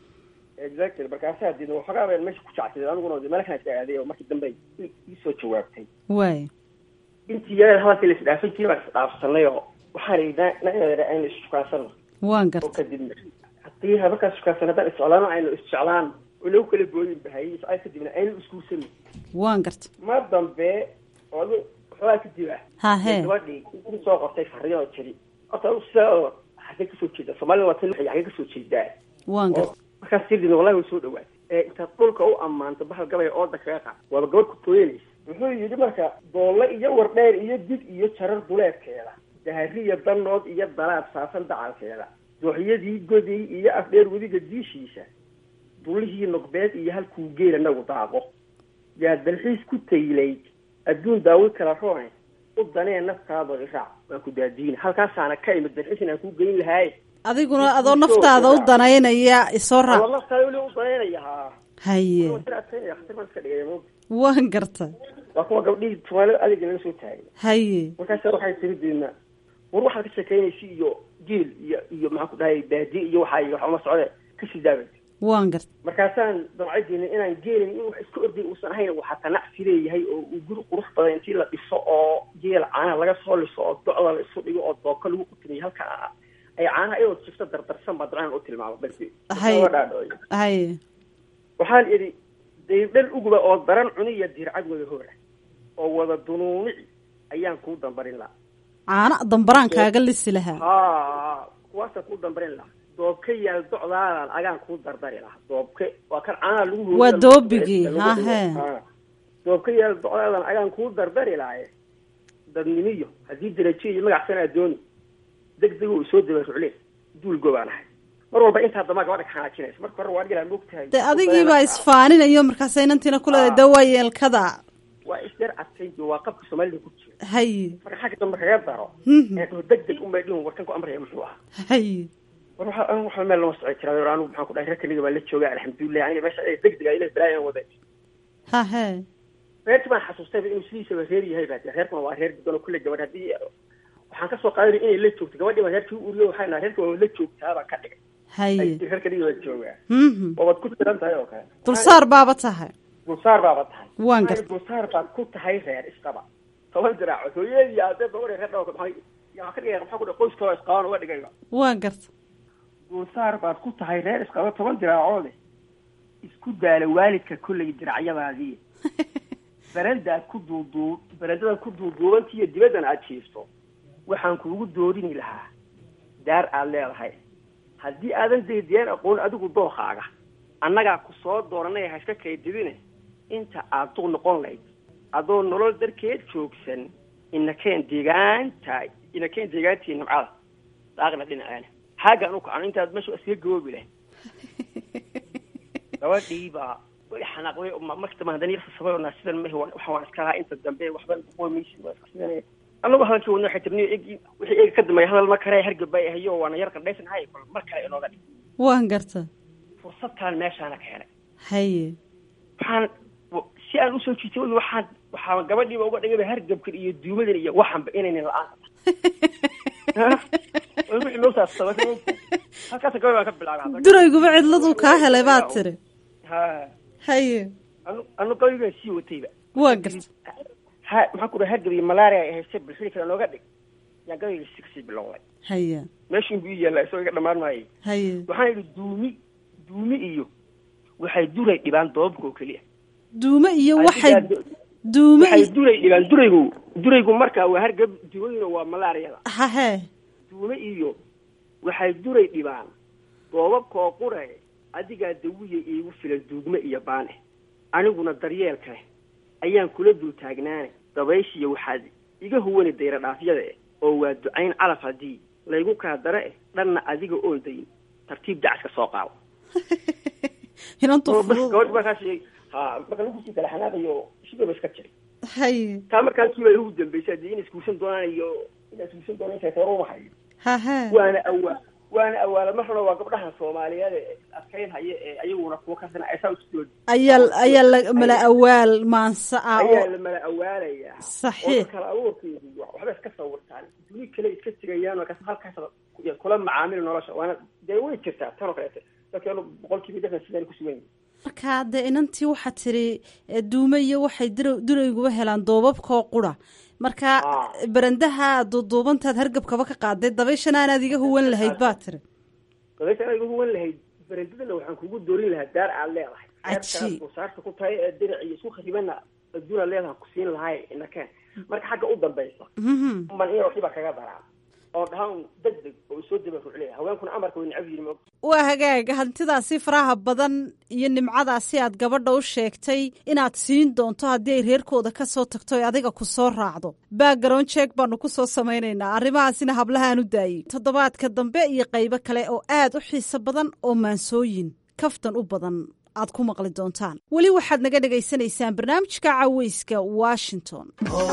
exactly markaasa hadii waxoogaa baan meesha ku jectay aniguna meelkan iska aaday oo markii dambe ii soo jawaabtay. waay intii yar hadalkii la isdhaafay jiray baan isdhaafsanay oo waxaan idhaa aynu issukaansanno. waan garta oo kadib haddii habakaas sukaansan haddaan isjeclaano aynu isjeclaan oo lagu kala booyin bahay ay kadibna aynu isguursanno. waan garta mar dambe oo waxoogaa kadib ah hahe gabadhii intii soo qortay fariin oo jiri horta sidaa xagee kasoo jeeda soomaalida waa tan waxay xagee kasoo jeedaa. waan garta markaas tirdi wallahi way soo dhawaatay. ee intaad dhulka u ammaanto bahal gabay ooda kaga qaad waaba gabadh ku tooyanaysa wuxuu yidhi marka doolle iyo wardheer iyo dib iyo jarar duleedkeeda dahariya danood iyo dalaad saafan dacalkeeda dooxyadii goday iyo afdheer wadiga diishiisa dulihii noqbeed iyo halkuu geela nagu daaqo yaa dalxiis ku taylay adduun daawi kala roone u danee naftaada iraac waa ku daadiina halkaasaana ka imid dalxiis inaan kuu geyn lahaay adiguna adoo naftaada u danaynaya isoo raac adoo naftaada weli u danaynaya haa haye waan garta waa kuwa gabdhihii tumaalo adiga laga soo taagay haye markaasa waxay tiri deedna war waxaad ka sheekeynaysa iyo geel iyo iyo maxaan ku dhahay baadi iyo waxaa waxa uma socde kasii daabay waan garta markaasaan damcadiina inaan geelin in wax iska orday uusan ahayn waxaa tanacsi leeyahay oo uu guri qurux badan intii la dhiso oo geel caanaha laga soo liso oo docda la isu dhigo oo dooka lagu qutimiyo halka ay caanaha iyadoo jifta dardarsan baa dabcan u tilmaamo balse haye waxaan idhi daydhal uguba oo daran cuniya dircad wada hoora oo wada dunuunici ayaan kuu dambarin lahaa caana dambaraan kaaga lisi lahaa ha kuwaasaan kuu dambarin lahaa doobka yaal docdaadan agaan kuu dardari lahaa doobke waa kan caanaha lagu hooy waa doobigii hahe doobka yaal docdaadan agaan kuu dardari lahaye dadnimiyo haddii darajo iyo magac sanaa dooni deg deg uu soo daba rucle duul gobaan ahay mar walba intaa dama gabadha ka xanaajinaysa marka hore waa dhigaa moogtahay de adigii baa isfaaninayo markaas inantiina ku leedahay dawaayeelkada waa isdheer adkayn waa qabka soomaalida ku jira haye marka xagga dambe kaga daro ee deg deg u maydhin warkan ku amraya muxuu ahaa haye war waxa aan waxa meel lama socon jiraa anigu maxaan ku dhahay reerkaniga baa la joogaa alxamdulilah aniga meesha ay deg deg ay ilaa bilaayan waday ha he reerkii baan xasuustay inuu sidiisaba reer yahay baa reerkuna waa reer gudan oo kulle gabadh haddii waxaan kasoo qaadanay inay la joogto gabadhii baa reerkii u uriyo waxay nahay reerkii waa la joogtaa baa ka dhigay haye reerkaniga waa joogaa waad ku tiran tahay oo kale dulsaar baaba tahay dulsaar baaba tahay waan garta dulsaar baad ku tahay reer isqaba toban diraaco hooyadii aadee gabadha reer dhawka maxay yaa ka dhigay maxaa ku dhahay qoyskooda isqaban uga dhigay waan garta dulsaar baad ku tahay reer isqaba toban diraacoode isku daala waalidka kolley diracyadaadii barandaad ku duuduub barandadaad ku duuduubantiiyo dibaddan aad jiifto waxaan kuugu doorini lahaa daar aad leedahay haddii aadan daydiyaan aqoon adigu dookaaga annagaa ku soo dooranay hashka kaydibine inta aad duq noqon layd adoo nolol darkeed joogsan inakeen deegaanta inakeen deegaantii nimcada daaqna dhinaceena xaaga anu kacan intaad meesha iskaga gaboobi lahay gabadhiibaa way xanaaqday markasta mahadan yarsa sabay naa sidan mehe waxa waan iska lahaa inta dambe waxba qoymaysi sidan anagu hadalkii wadna waxay tirniyo egi wixii eega ka dambeeya hadal ma kare hargabay ahayo waana yar qandhaysan hay kol mar kale inooga dhig waan garta fursadtaan meeshaana ka helay haye waxaan si aan usoo jiitay waxaan waxaan gabadhiiba uga dhigay hargabkan iyo duumadan iyo waxanba inaynan la-aan wixii moogtaas sabay halkaas gabadhi baan ka bilaabay durayguba cidladuu kaa helay baad tiri ha haye anu anu gabadhigaa sii watayba waan garta ha maxaan ku dhahay hargab iyo malaria ay haystay bilxili kale nooga dhig yaan gabadhiga si kasii bilowday haye meeshin buu yaalla isagoo iga dhammaan maayay haye waxaan idhi duumi duumi iyo waxay duray dhibaan doobabka oo keliya duume iyo waxay duume waxay duray dhibaan duraygu duraygu markaa waa hargab duumayna waa malaariyada hahe duume iyo waxay duray dhibaan doobabka oo qure adigaa dawiya iigu filan duugme iyo baane aniguna daryeelka ayaan kula dul taagnaane dabayshiya waxaad iga huwani dayra dhaafyada eh oo waa ducayn calaf haddii laygu kaa dare eh dhanna adiga oon dayin tartiib dacaska soo qaado inantu gabadh markaas ha marka lagu sii kala xanaaqayo shibaba iska jiray haye taa markaasii baa ugu dambeysay haddii in iskuusan doonaan iyo in iskuusan doonaan saytoro waxayo hahe waana awaa waana awaala marna waa gabdhaha soomaaliyeed ee adkayn haya ee ayaguna kuwa ka sanacaysa usoo ayaa ayaa la mala awaal maansa ah ayaa la mala awaalaya saxiix kala awoorkeedu waxba iska sawirtaan duni kale iska tigayaan oo halkaas kula macaamil nolosha waana dee way jirtaa tan oo kaleete dadka boqolkiiba dhexdan sidaan ku sugan markaa dee inantii waxaa tiri duume iyo waxay durayguba helaan doobabkoo qura markaa barandaha duuduubantaad hargabkaba ka qaaday dabayshan aanaad iga huwan lahayd baa tiri dabayshan aad iga huwan lahayd barandadana waxaan kugu doorin lahaa daar aad leedahay caji saarta ku tahay ee dirac iyo isku khadibana adduuna leedahay ku siin lahay inakeen marka xagga u dambaysa man iyo waxba kaga daraa oo dhahaan deg deg oo soo daba ruclaya haweenkuna amarka way necab yihiin. waa hagaag hantidaasi faraha badan iyo nimcadaasi aad gabadha u sheegtay inaad siin doonto haddii ay reerkooda ka soo tagto ee adiga ku soo raacdo background check baanu ku soo samaynaynaa arrimahaasina hablahaan u daayey toddobaadka dambe iyo qaybo kale oo aad u xiiso badan oo maansooyin kaftan u badan aad ku maqli doontaan weli waxaad naga dhegaysanaysaan barnaamijka caweyska washington.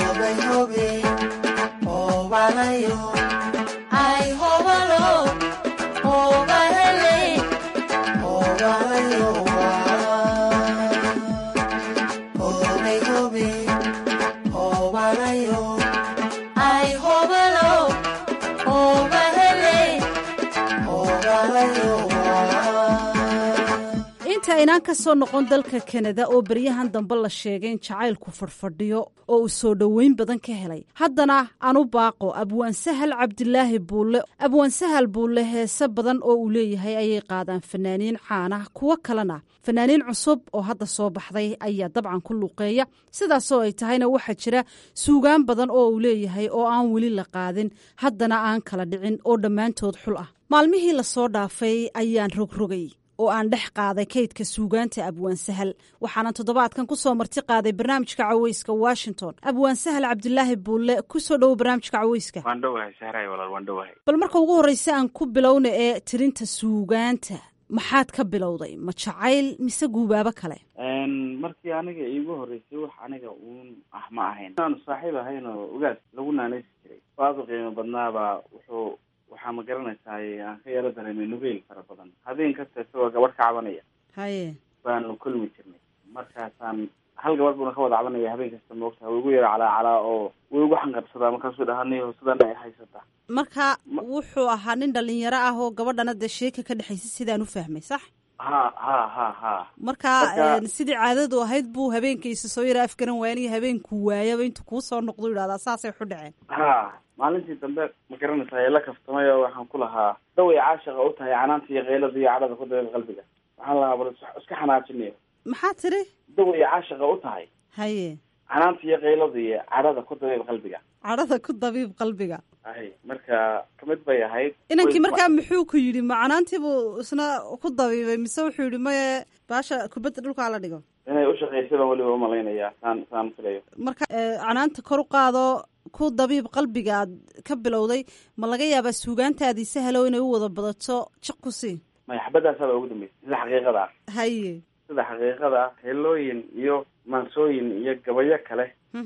inta aynaan ka soo noqon dalka kanada oo beryahan dambe la sheegay in jacaylku fadhfadhiyo oo uu soo dhoweyn badan ka helay haddana anu baaqo abwaan sahal cabdilaahi buulle abwaan sahal buulle heese badan oo uu leeyahay ayay qaadaan fanaaniin caana kuwo kalena fanaaniin cusub oo hadda soo baxday ayaa dabcan ku luuqeeya sidaasoo ay tahayna waxaa jira suugaan badan oo uu leeyahay oo aan weli la qaadin haddana aan kala dhicin oo dhammaantood xul ah maalmihii lasoo dhaafay ayaan rogrogay oo aan dhex qaaday kaydka suugaanta abwaan sahal waxaana toddobaadkan ku soo marti qaaday barnaamijka caweyska washington abwaan sahal cabdilaahi buulle ku soo dhowo barnaamijka caweyska. waan dhowahay sahray walaal waan dhowahay. bal marka ugu horreysa aan ku bilowna ee tirinta suugaanta maxaad ka bilowday ma jacayl mise guubaabo kale? markii aniga iigu horreysay wax aniga uun ah ma ahayn aanu saaxiib ahayn oo ogaas lagu naanaysi jiray aad u qiimo badnaabaa wuxuu waxaa ma garanaysaa aan ka yaro dareemay nugeyl fara badan habeen kasta isagoo gabadh ka cabanaya haye baanu kulmi jirnay markaasaan hal gabadh buuna ka wada cabanaya habeen kasta moogta way igu yaro calaa calaa oo way igu xanqabsadaa markaasuu dhahanayo sidan ay haysataa marka wuxuu ahaa nin dhalinyaro ah oo gabadhana dee sheeka ka dhexaysay sidaan u fahmay sax ha ha ha ha marka sidii caadadu ahayd buu habeenkiisa soo yara afgaran waaya iniyo habeenkuu waayaba intuu kuu soo noqdo yidhahdaa saasay xu dhaceen. ha maalintii dambe ma garanaysaa la kaftamay oo waxaan ku lahaa daway caashaqa u tahay canaanta iyo keylada iyo cadhada ku dabeed qalbiga waxaan lahaa bal iska xanaajinayo. maxaa tiri? daway caashaqa u tahay haye canaanta iyo keylada iyo cadhada ku dabeed qalbiga cadhada ku dabiib qalbiga hay marka kamid bay ahayd inankii markaa muxuu ku yidhi ma canaantiibuu isna ku dabiibay mise wuxuu yidhi maye baasha kubadda dhulkaa la dhigo inay ushaqaysay baan weliba umalaynayaa saan saan filayo marka canaanta kor u qaado ku dabiib qalbiga aad ka bilowday ma laga yaabaa suugaantaadii sahalow inay u wada badato jiq ku sii maya xabadaasaaba ugu dambeysay sida xaqiiqada ah haye sida xaqiiqada ah heelooyin iyo maansooyin iyo gabayo kale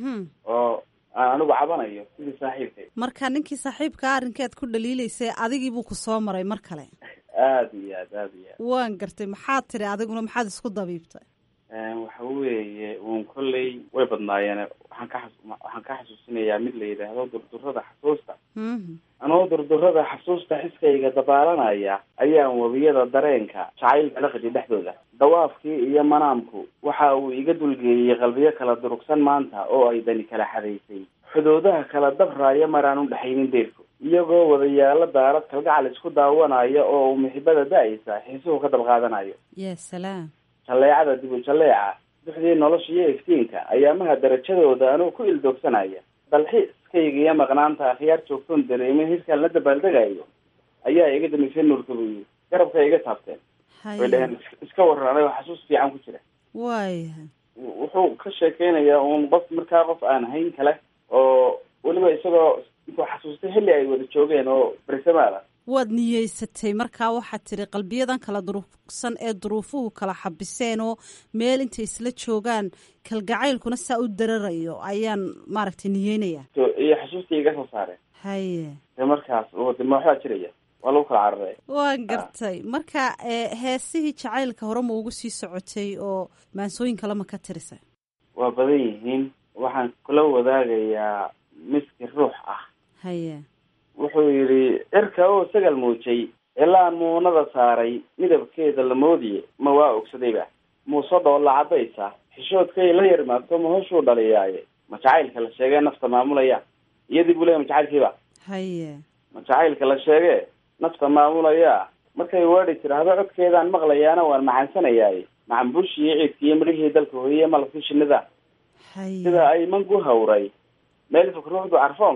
oo aan anigu cabanayo sidii saaxiibkay marka ninkii saaxiibkaa arrinkeed ku dhaliilaysay adigii buu ku soo maray mar kale aad iyo aad aad iyo aad waan gartay maxaad tiri adiguna maxaad isku dabiibtay? waxa weeye uun kolley way badnaayeen waxaan ka xas waxaan ka xasuusinayaa mid la yidhaahdo durdurada xasuusta anoo durdurada xasuusta xiskayga dabaalanaya ayaan webiyada dareenka jacaylka la qidi dhexdooda dawaafkii iyo manaamku waxa uu iga dulgeeyey qalbiyo kala durugsan maanta oo ay dani kala xadaysay xudoodaha kala dabraaya maraan u dhexaynin deyrku iyagoo wadayaalo daarad kalgacal isku daawanaya oo uu muxibada da-aysa xiisuhu ka dabqaadanayo. ya salaam jaleecada dib u jaleeca duxdii nolosha iyo iftiinka ayaamaha darajadooda anuu ku ildoogsanaya dalxiiskayga iyo maqnaanta akhyaar joogtoon dareemay hirkaan la dabaaldegayo ayaa iga damisay nuurka buyi garabka iga taabteen way dhaheen iska warranay oo xasuus fiican ku jira. waaya wuxuu ka sheekeynayaa uun qof markaa qof aan hayn kale oo weliba isagoo intuu xasuustay xilli ay wada joogeen oo bersamaada waad niyeysatay markaa waxaad tiri qalbiyadan kala durugsan ee duruufuhu kala xabiseen oo meel intay isla joogaan kalgacaylkuna saa u dararayo ayaan maaragtay niyeynaya iyo xasuustii iga soo saareen haye de markaas dima waxbaa jiraya waa lagu kala cararay. waan gartay marka heesihii jacaylka hore ma ugu sii socotay oo maansooyin kale ma ka tirisay? waa badan yihiin waxaan kula wadaagayaa miski ruux ah. haye wuxuu yidhi cirka oo sagal muujay ilaan muunada saaray midabkeeda la moodiye ma waa ogsadayba muuse dhoolla caddaysa xishoodkay la yarmaagto ma hoshuu dhaliyaaye ma jacaylka la sheegee nafta maamulaya iyadii buu leeya ma jacaylkiiba haye ma jacaylka la sheegee nafta maamulaya markay weedhi tiraahdo codkeedaan maqlayaana waan macaansanayaaye macanbuushii ciidkiiyo midhihii dalka hooyiye malabkii shinida haye sida ay mangu hawray meel fog ruuxdu carfoonka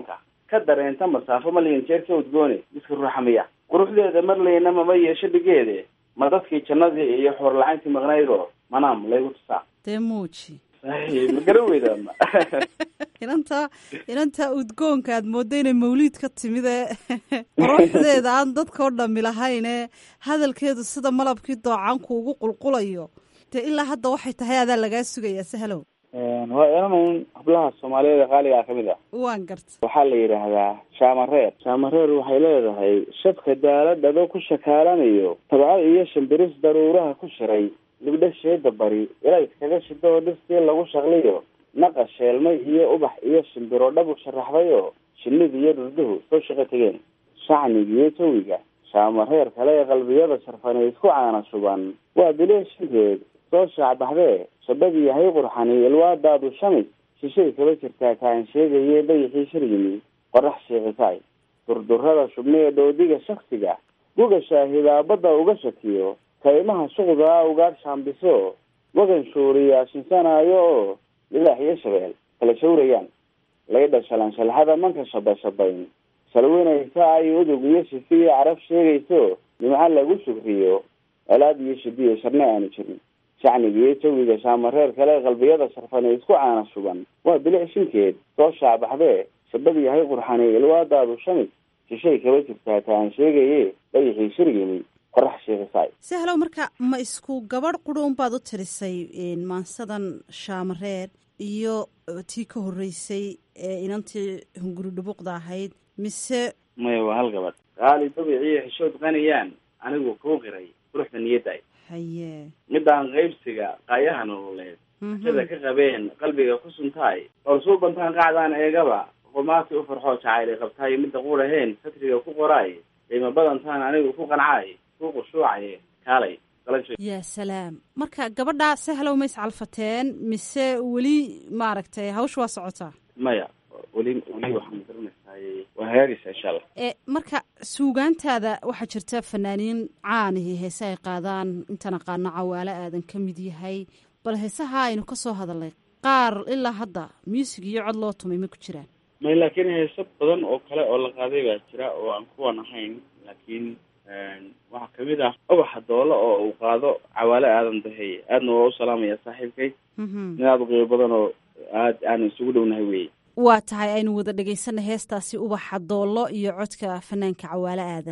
ka dareenta masaafo malyan jeerka udgoone miska ruuxa miya quruxdeeda marlayna mama yeesho dhigeede ma dadkii jannadii iyo xoor la-aantii maqnaydoo manaam laygu tusaa dee muuji ma garan weydaama inantaa inantaa udgoonka aad moodda inay mawliid ka timid ee quruxdeeda aan dadkao dhami lahayne hadalkeedu sida malabkii doocaanku ugu qulqulayo dee ilaa hadda waxay tahay adaa lagaa sugayaa sahlow waa inanan hablaha soomaaliyeed qaaligaa kamid ah waan garta waxaa la yidhaahdaa shaamareer shaamareer waxay leedahay shabka daaladhado ku shakaalanayo tabcad iyo shambiris daruuraha ku shiray libdha sheeda bari ilaa iskaga shido oo dhirtii lagu shaqliyo naqa sheelmay iyo ubax iyo shimbiro dhabu sharaxday oo shinida iyo dhurduhu soo shaqo tegeen shacnigiiyo jawiga shaamareer kale ee qalbiyada sharfanay isku caana shuban waa bileeshinkeed soo shaacbaxdee shabadii yahay qurxani ilwaadaadu shamis shishay kaba jirtaa kaan sheegaye dayixii shir yimi qorax shiiqitaay durdurada shubna ee dhoodiga shaksiga guga shaahidaabadda uga shakiyo kaymaha shuqdaa ugaadh shaambiso wagan shuuriyaa shinsanaayo oo lilaax iyo shabeel kala shawrayaan laydha shalanshalaxada manka shabashabayn salwinaysa ay udug iyo shifi iyo carab sheegayso nimco lagu shugriyo colaad iyo shidiyo sharne aanu jirin shacniga iyo jawiga shaamareer kale qalbiyada sharfane isku caana shuban waa bilic shinkeed soo shaacbaxdee shabad yahay qurxani ilwaadaadu shamis shishay kaba jirtaa taan sheegaye dayixii shir yimi qorax sheekisaay sahlow marka ma isku gabadh qudhuun baad u tirisay maansadan shaamareer iyo tii ka horreysay ee inantii hunguri dhubuqda ahayd mise maya waa hal gabadh qaali dabiciiyo xishood qaniyaan anigu kuu qiray quruxda niyadday haye midaan qaybsiga qaayaha nololeed jada ka qabeen qalbiga ku suntaay orsuu bantaan qaacdaan eegaba qumaati u farxoo jacayl ay qabtaay midda quraheen satriga ku qoraay qiimo badantaan anigu ku qancaay ku qushuucaye kaalay yaa salaam marka gabadhaa sahlow ma iscalfateen mise weli maaragtay hawsha waa socotaa maya weli weli waxaan garanaysaay waa hagaagaysa insha allah e marka suugaantaada waxaa jirta fanaaniin caanihi heese ay qaadaan intaan aqaano cawaale aadan ka mid yahay bal heesaha aynu ka soo hadalnay qaar ilaa hadda muusig iyo cod loo tumay ma ku jiraan may laakiin heese badan oo kale oo la qaaday baa jira oo aan kuwan ahayn laakiin waxaa kamid ah ubaxa doolo oo uu qaado cawaale aadan daheye aadna waa u salaamaya saaxiibkay nin aada u qiimo badan oo aad aan isugu dhownahay weye waa tahay aynu wada dhegaysanay heestaasi ubaxa doollo iyo codka fanaanka cawaale aadan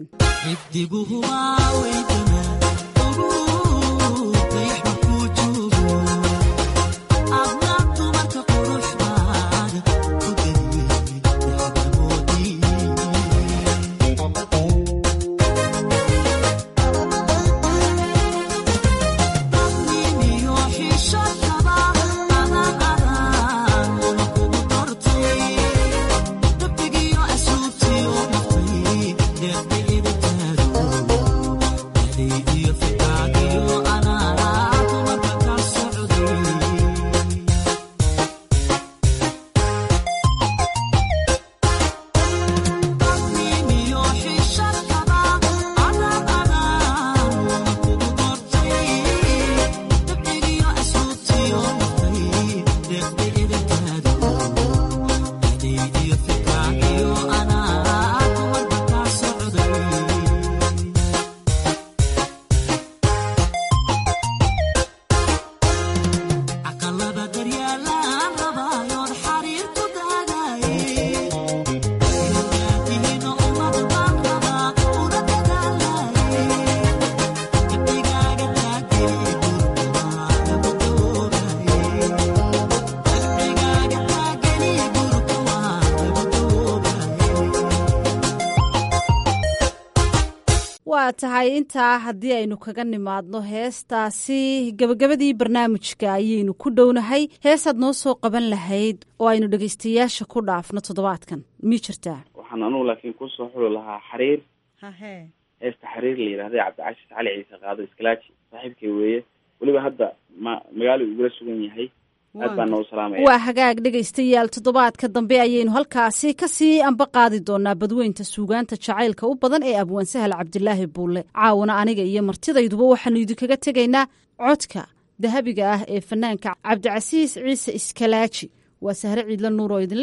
waa tahay intaa haddii aynu kaga nimaadno heestaasi gabagabadii barnaamijka ayaynu ku dhownahay heesaad noo soo qaban lahayd oo aynu dhegaystayaasha ku dhaafno toddobaadkan mi jirtaa waxaan anugu laakiin kusoo xuli lahaa xariir hahe heesta xariir la yidhahday cabdicasiis cali ciise qaado iskalaaji saaxiibkay weeye weliba hadda ma magaalo igula sugan yahay aad baan noo salaamaya waa hagaag dhegaystayaal toddobaadka dambe ayaynu halkaasi kasii amba qaadi doonaa badweynta suugaanta jacaylka u badan ee abwaan sahal cabdilaahi buulle caawana aniga iyo martidayduba waxaanu idinkaga tegaynaa codka dahabiga ah ee fanaanka cabdicasiis ciise iskalaaji waa sahre ciidla nuur oo idin leh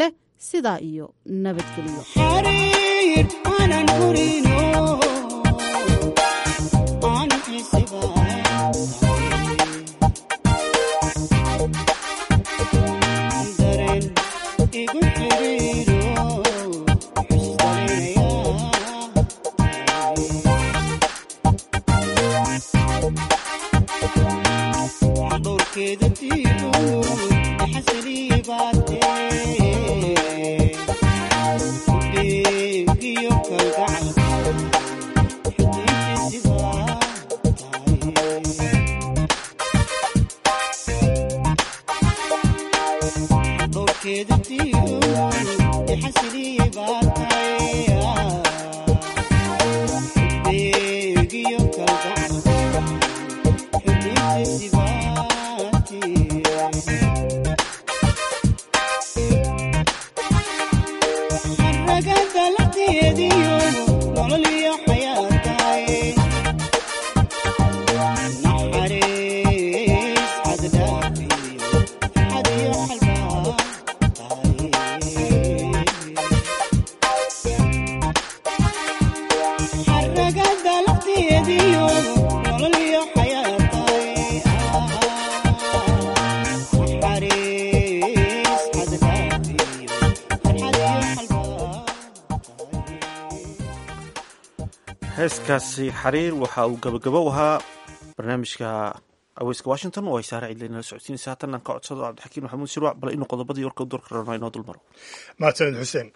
sidaa iyo nabadgelyo. heeskaasi xariir waxa uu gabagabo ahaa barnaamijka aweyska washington oo ay saare cidle nala socodsiinaysa haatan aan ka codsado cabdixakiin maxamuud shirwac bal inuu qodobadii warka doorka rabnaa inoo dulmaro. mahadsanid xuseen.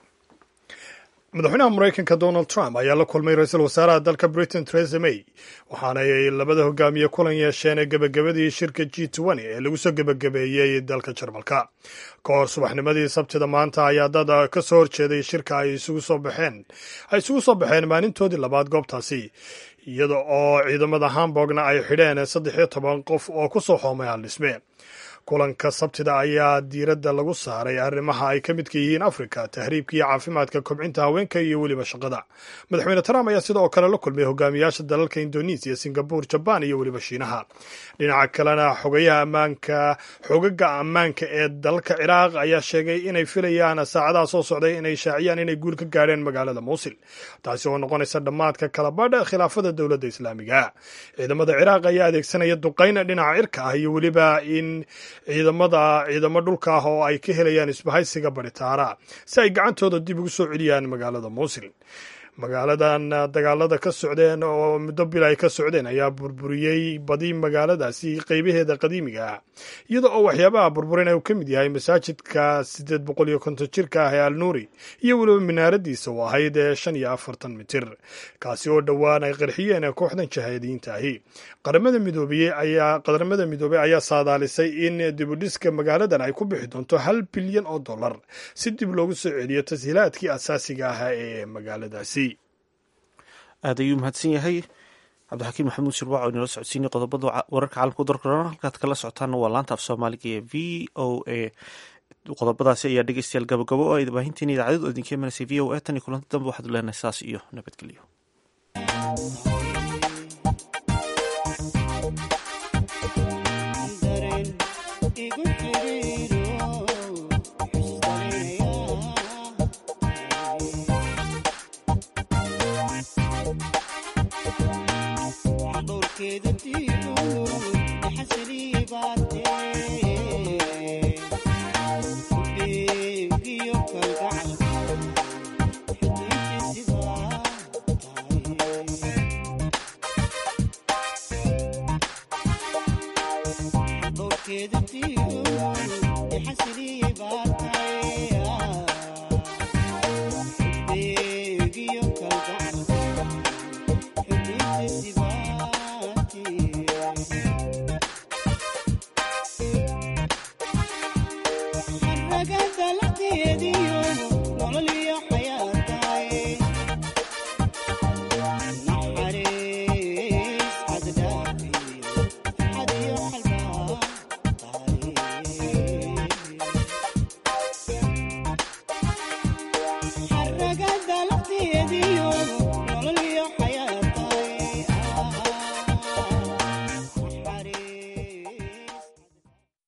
madaxweynaha maraykanka donald trump ayaa la kulmay ra-iisul wasaaraha dalka britain theresa may waxaana ay labada hogaamiye kulan yeesheen gebagabadii shirka g twenty ee lagu soo gebagabeeyey dalka jarmalka. ka hor subaxnimadii sabtida maanta ayaa dad ka soo horjeeday shirka ay isugu soo baxeen ay isugu soo baxeen maalintoodii labaad goobtaasi iyada oo ciidamada hamburgna ay xidheen saddex iyo toban qof oo ku soo xoomay hal dhisme. kulanka sabtida ayaa diiradda lagu saaray arrimaha ay ka midka yihiin afrika, tahriibka iyo caafimaadka, kobcinta haweenka iyo weliba shaqada. madaxweyne trump ayaa sidoo kale la kulmay hogaamiyaasha dalalka indonesiya, singabur, jabaan iyo weliba shiinaha. dhinaca kalena xogayaha ammaanka xogaga ammaanka ee dalka ciraaq ayaa sheegay inay filayaan saacadaha soo socday inay shaaciyaan inay guul ka gaadheen magaalada muusil, taasi oo noqonaysa dhammaadka kala badha khilaafada dowladda islaamiga. ciidamada ciraaq ayaa adeegsanaya duqayn dhinaca cirka ah iyo weliba in ciidamada ciidamo dhulka ah oo ay ka helayaan isbahaysiga baritaara si ay gacantooda dib ugu soo celiyaan magaalada muusil. magaaladan dagaalada ka socdeen oo muddo bil ay ka socdeen ayaa burburiyey badi magaaladaasi qeybaheeda qadiimiga ah, iyada oo waxyaabaha burburin uu ka mid yahay masaajidka siddeed boqol iyo konton jirka ah ee al nuuri iyo weliba minaaradiisa oo ahayd ee shan iyo afartan mitir, kaasi oo dhowaan ay qarxiyeen kooxdan jahaadiyiinta ahi. qaramada midoobey ayaa qaramada midoobey ayaa saadaalisay in dibudhiska magaaladan ay ku bixi doonto hal bilyan oo dollar si dib loogu soo celiyo tashiilaadkii asaasiga ahaa ee magaaladaasi. aad ayuu mahadsan yahay cabdixakiin maxamuud shirwac oo inala socodsiinay qodobada wararka caalamka udorkarana. halkaad kala socotaana waa laanta af soomaaliga ee v o a. qodobadaasi ayaa dhegeystayaal gabagabo oo ay baahintiin idaacadadu oo idinka imanaysa v o a. tan iyo kulanta dambe waxaad leenahay saas iyo nabadgelyo. Festival.